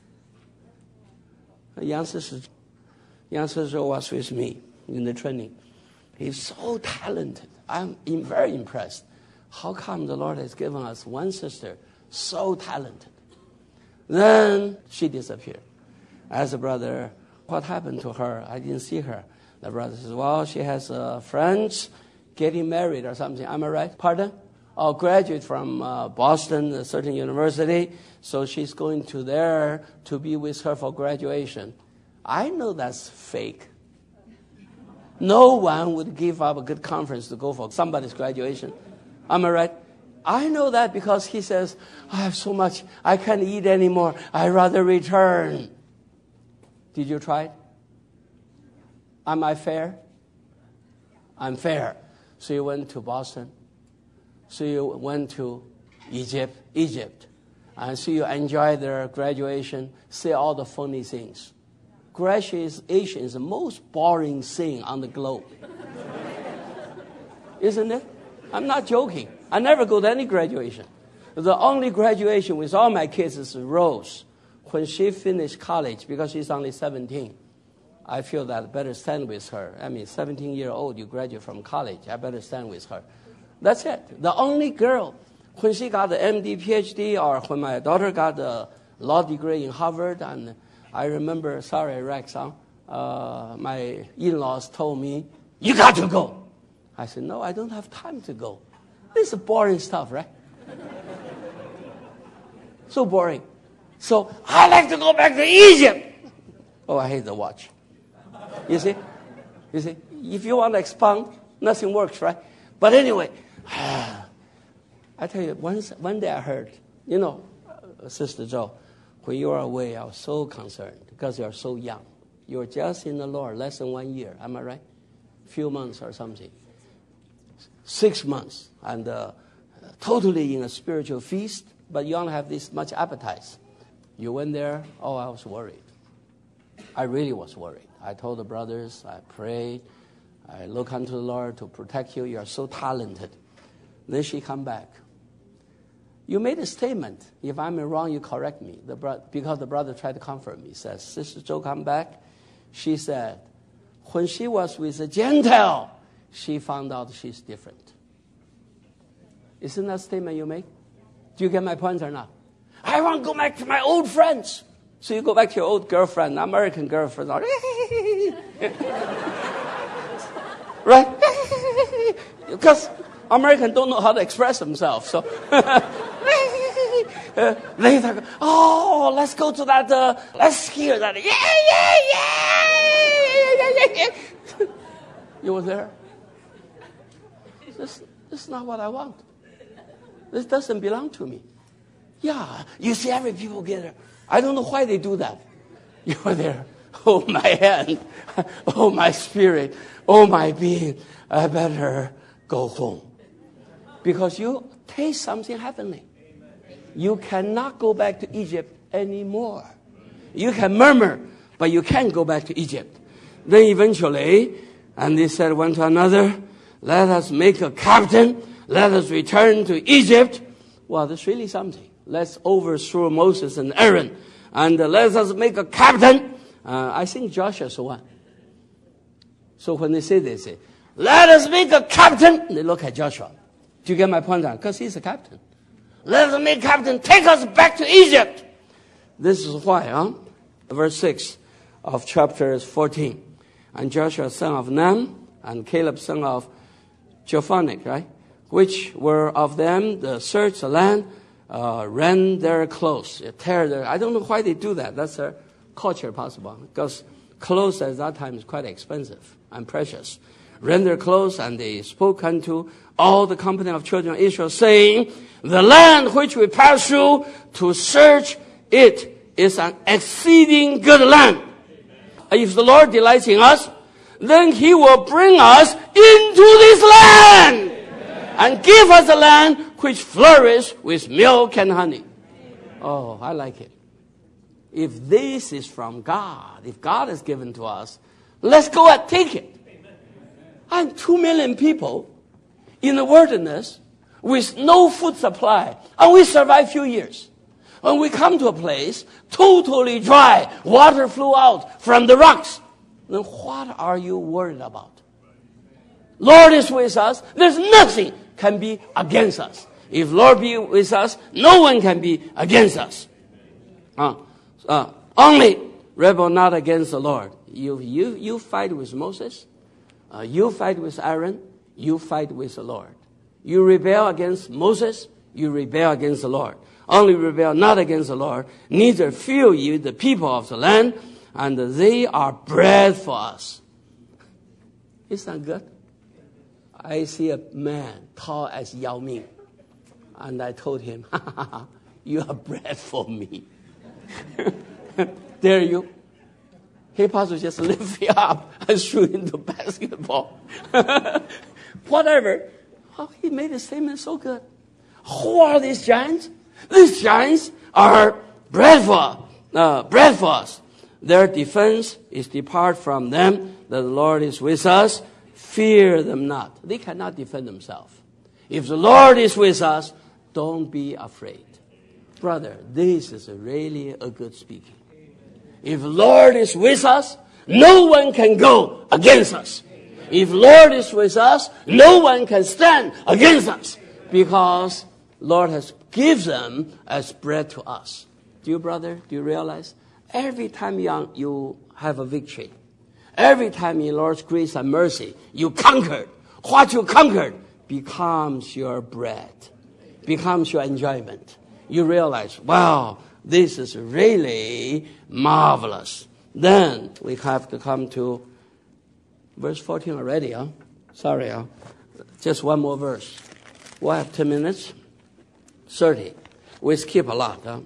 A young sister, young sister was with me in the training. He's so talented. I'm very impressed. How come the Lord has given us one sister so talented? Then she disappeared. I asked the brother, what happened to her? I didn't see her. The brother says, well, she has uh, friends getting married or something. Am I right? Pardon? Oh, graduate from uh, Boston, a certain university. So she's going to there to be with her for graduation. I know that's fake. No one would give up a good conference to go for somebody's graduation. Am I right? I know that because he says, I have so much, I can't eat anymore. I'd rather return. Did you try it? Am I fair? I'm fair. So you went to Boston. So you went to Egypt, Egypt. And so you enjoyed their graduation, say all the funny things. Graduation is the most boring thing on the globe. Isn't it? I'm not joking. I never go to any graduation. The only graduation with all my kids is Rose. When she finished college, because she's only seventeen, I feel that I better stand with her. I mean, seventeen-year-old, you graduate from college, I better stand with her. That's it. The only girl, when she got the M D, P H D, or when my daughter got the law degree in Harvard, and I remember, sorry, Rex, huh? uh, my in-laws told me, you got to go. I said, no, I don't have time to go. This is boring stuff, right? So boring. So I like to go back to Egypt. Oh, I hate the watch. You see? You see? If you want to expound, nothing works, right? But anyway, I tell you, once, one day I heard, you know, Sister Joe, when you were away, I was so concerned because you are so young. You were just in the Lord less than one year. Am I right? A few months or something. Six months. And uh, totally in a spiritual feast, but you don't have this much appetite. You went there, oh, I was worried. I really was worried. I told the brothers, I prayed, I look unto the Lord to protect you. You are so talented. Then she come back. You made a statement. If I'm wrong, you correct me. The bro- because the brother tried to comfort me. He says, Sister Joe come back. She said, when she was with a Gentile, she found out she's different. Isn't that a statement you make? Do you get my point or not? I want to go back to my old friends. So you go back to your old girlfriend, American girlfriend. Right? Because Americans don't know how to express themselves. So uh, later, oh, let's go to that, uh, let's hear that. Yeah, yeah, yeah, yeah, yeah, yeah. You were there? This, this is not what I want. This doesn't belong to me. Yeah, you see every people get there. I don't know why they do that. You were there. Oh, my hand. Oh, my spirit. Oh, my being. I better go home. Because you taste something heavenly. You cannot go back to Egypt anymore. You can murmur, but you can't go back to Egypt. Then eventually, and they said one to another, let us make a captain. Let us return to Egypt. Well, that's really something. Let's overthrow Moses and Aaron. And uh, let us make a captain. Uh, I think Joshua's the one. So when they say this, they say, let us make a captain. They look at Joshua. Do you get my point? Because he's a captain. Let us make a captain. Take us back to Egypt. This is why, huh? Verse six of chapter fourteen. And Joshua, son of Nun, and Caleb, son of Jephunneh, right? Which were of them, the search the land, uh, rend their clothes, tear their, I don't know why they do that. That's their culture possible. Because clothes at that time is quite expensive and precious. Rend their clothes, and they spoke unto all the company of children of Israel, saying, the land which we pass through to search it is an exceeding good land. If the Lord delights in us, then he will bring us into this land. Amen. And give us a land which flourishes with milk and honey. Oh, I like it. If this is from God, if God has given to us, let's go and take it. And two million people in the wilderness with no food supply, and we survive a few years. When we come to a place totally dry, water flew out from the rocks, then what are you worried about? Lord is with us. There's nothing can be against us. If Lord be with us, no one can be against us. Uh, uh, only rebel not against the Lord. You, you, you fight with Moses. Uh, you fight with Aaron. You fight with the Lord. You rebel against Moses. You rebel against the Lord. Only rebel not against the Lord. Neither fear you the people of the land. And they are bread for us. Isn't that good? I see a man tall as Yao Ming. And I told him, ha, ha, ha, you are bread for me. There you. He possibly just lift me up and shoot into basketball. Whatever. Oh, he made a statement so good. Who are these giants? These giants are bread for, uh, bread for us. Their defense is depart from them. The Lord is with us. Fear them not. They cannot defend themselves. If the Lord is with us, don't be afraid. Brother, this is really a good speaking. If the Lord is with us, no one can go against us. If the Lord is with us, no one can stand against us. Because Lord has given them as bread to us. Do you, brother, do you realize? Every time you, you have a victory, every time in Lord's grace and mercy, you conquered. What you conquered becomes your bread, becomes your enjoyment. You realize, wow, this is really marvelous. Then we have to come to verse fourteen already. Huh? Sorry, huh? Just one more verse. We'll have ten minutes. thirty. We skip a lot. Huh?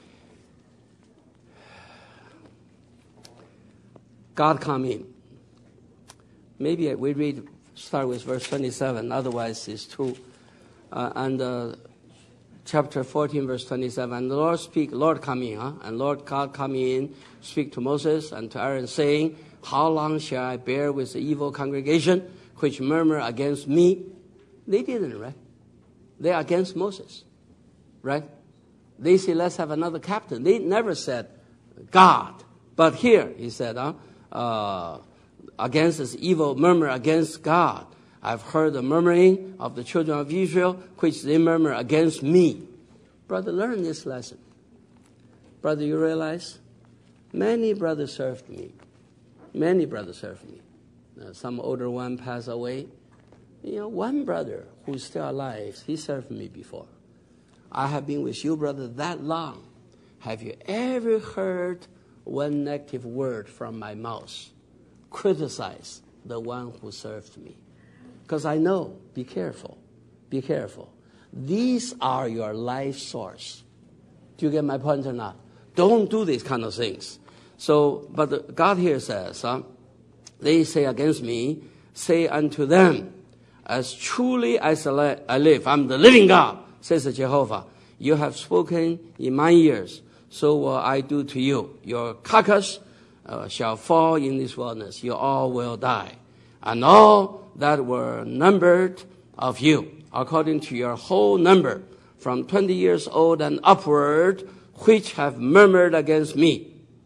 God come in. Maybe we read, start with verse twenty-seven. Otherwise, it's too. Uh, and uh, chapter fourteen, verse twenty-seven. And the Lord speak, Lord come in, huh? And Lord God come in, speak to Moses and to Aaron, saying, how long shall I bear with the evil congregation which murmur against me? They didn't, right? They're against Moses, right? They say, let's have another captain. They never said God. But here, he said, huh? Uh, against this evil murmur against God. I've heard the murmuring of the children of Israel, which they murmur against me. Brother, learn this lesson. Brother, you realize? Many brothers served me. Many brothers served me. Uh, some older one passed away. You know, one brother who's still alive, he served me before. I have been with you, brother, that long. Have you ever heard one negative word from my mouth? Criticize the one who served me. Because I know, be careful, be careful. These are your life source. Do you get my point or not? Don't do these kind of things. So, but the, God here says, huh, they say against me, say unto them, as truly as I live, I'm the living God, says the Jehovah. You have spoken in my ears, so will I do to you. Your carcass uh, shall fall in this wilderness. You all will die. And all that were numbered of you, according to your whole number, from twenty years old and upward, which have murmured against me.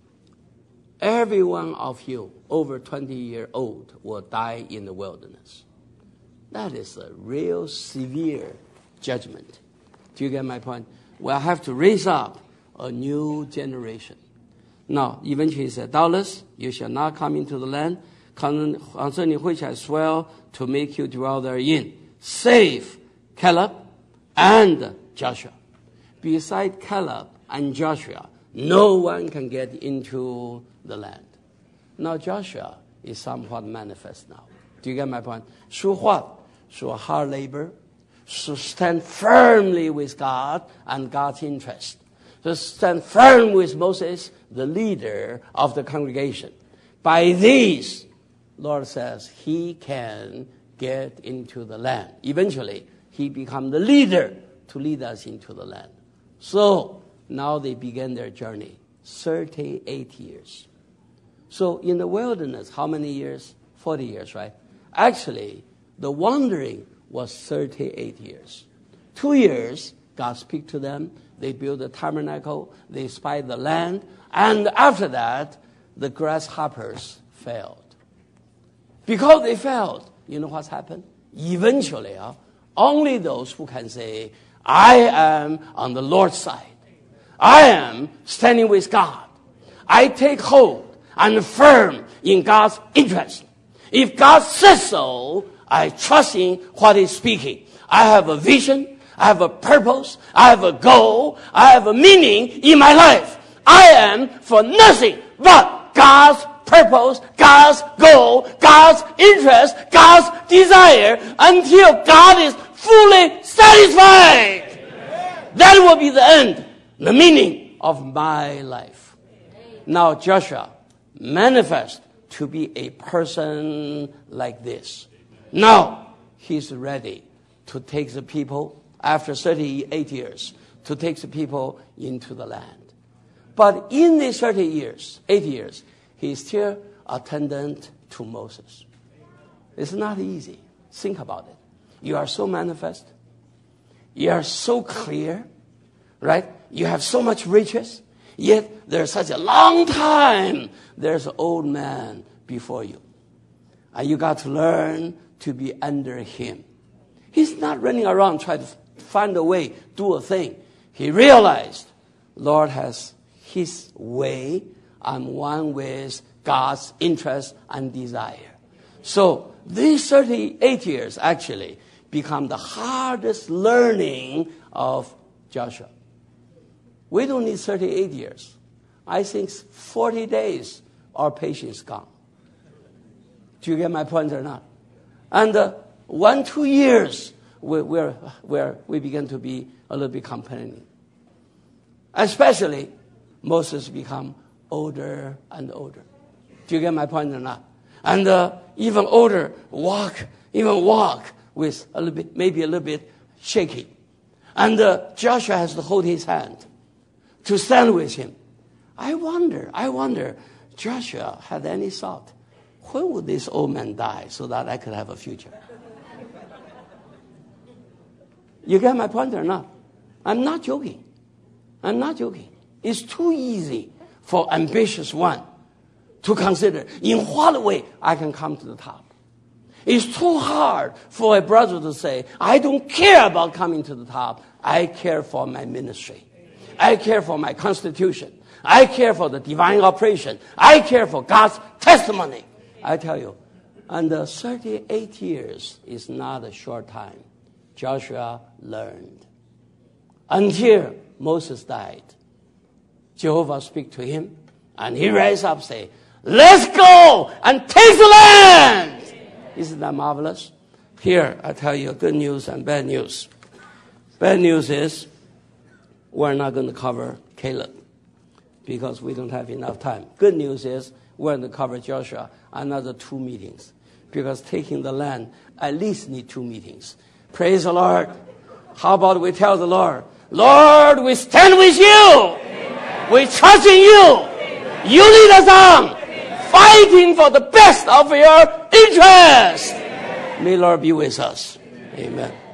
Every one of you over twenty years old will die in the wilderness. That is a real severe judgment. Do you get my point? We'll have to raise up a new generation. Now, eventually he said, doubtless you shall not come into the land concerning which I swear to make you dwell therein, save Caleb and Joshua. Beside Caleb and Joshua, no one can get into the land. Now Joshua is somewhat manifest now. Do you get my point? Through what? Through hard labor, to stand firmly with God and God's interest, to stand firm with Moses, the leader of the congregation. By these, Lord says, he can get into the land. Eventually, he become the leader to lead us into the land. So, now they began their journey, thirty-eight years. So, in the wilderness, how many years? forty years, right? Actually, the wandering was thirty-eight years. Two years, God speak to them. They built a tabernacle. They spied the land. And after that, the grasshoppers failed. Because they failed, you know what's happened? Eventually, uh, only those who can say, I am on the Lord's side. I am standing with God. I take hold and firm in God's interest. If God says so, I trust in what He's speaking. I have a vision. I have a purpose. I have a goal. I have a meaning in my life. I am for nothing but God's purpose, God's goal, God's interest, God's desire until God is fully satisfied. Amen. That will be the end, the meaning of my life. Amen. Now Joshua manifests to be a person like this. Now he's ready to take the people, after thirty-eight years, to take the people into the land. But in these thirty years, eight years, he's still attendant to Moses. It's not easy. Think about it. You are so manifest. You are so clear, right? You have so much riches. Yet there's such a long time. There's an old man before you. And you got to learn to be under him. He's not running around trying to find a way, do a thing. He realized Lord has his way. I'm one with God's interest and desire. So these thirty-eight years actually become the hardest learning of Joshua. We don't need thirty-eight years. I think forty days, our patience gone. Do you get my point or not? And uh, one, two years, we, we're, we're, we begin to be a little bit complaining. Especially, Moses become older and older. Do you get my point or not? And uh, even older, walk, even walk with a little bit, maybe a little bit shaky. And uh, Joshua has to hold his hand to stand with him. I wonder, I wonder, Joshua had any thought, when would this old man die so that I could have a future? You get my point or not? I'm not joking. I'm not joking. It's too easy for ambitious one to consider in what way I can come to the top. It's too hard for a brother to say, I don't care about coming to the top. I care for my ministry. I care for my constitution. I care for the divine operation. I care for God's testimony. I tell you, under thirty-eight years is not a short time. Joshua learned. Until Moses died, Jehovah speak to him, and he raised up, say, let's go and take the land. Isn't that marvelous? Here, I tell you good news and bad news. Bad news is we're not going to cover Caleb because we don't have enough time. Good news is we're going to cover Joshua another two meetings because taking the land at least need two meetings. Praise the Lord. How about we tell the Lord, Lord, we stand with you. Amen. We trust in you. Amen. You lead us on, Amen. Fighting for the best of your interest. Amen. May Lord be with us. Amen. Amen.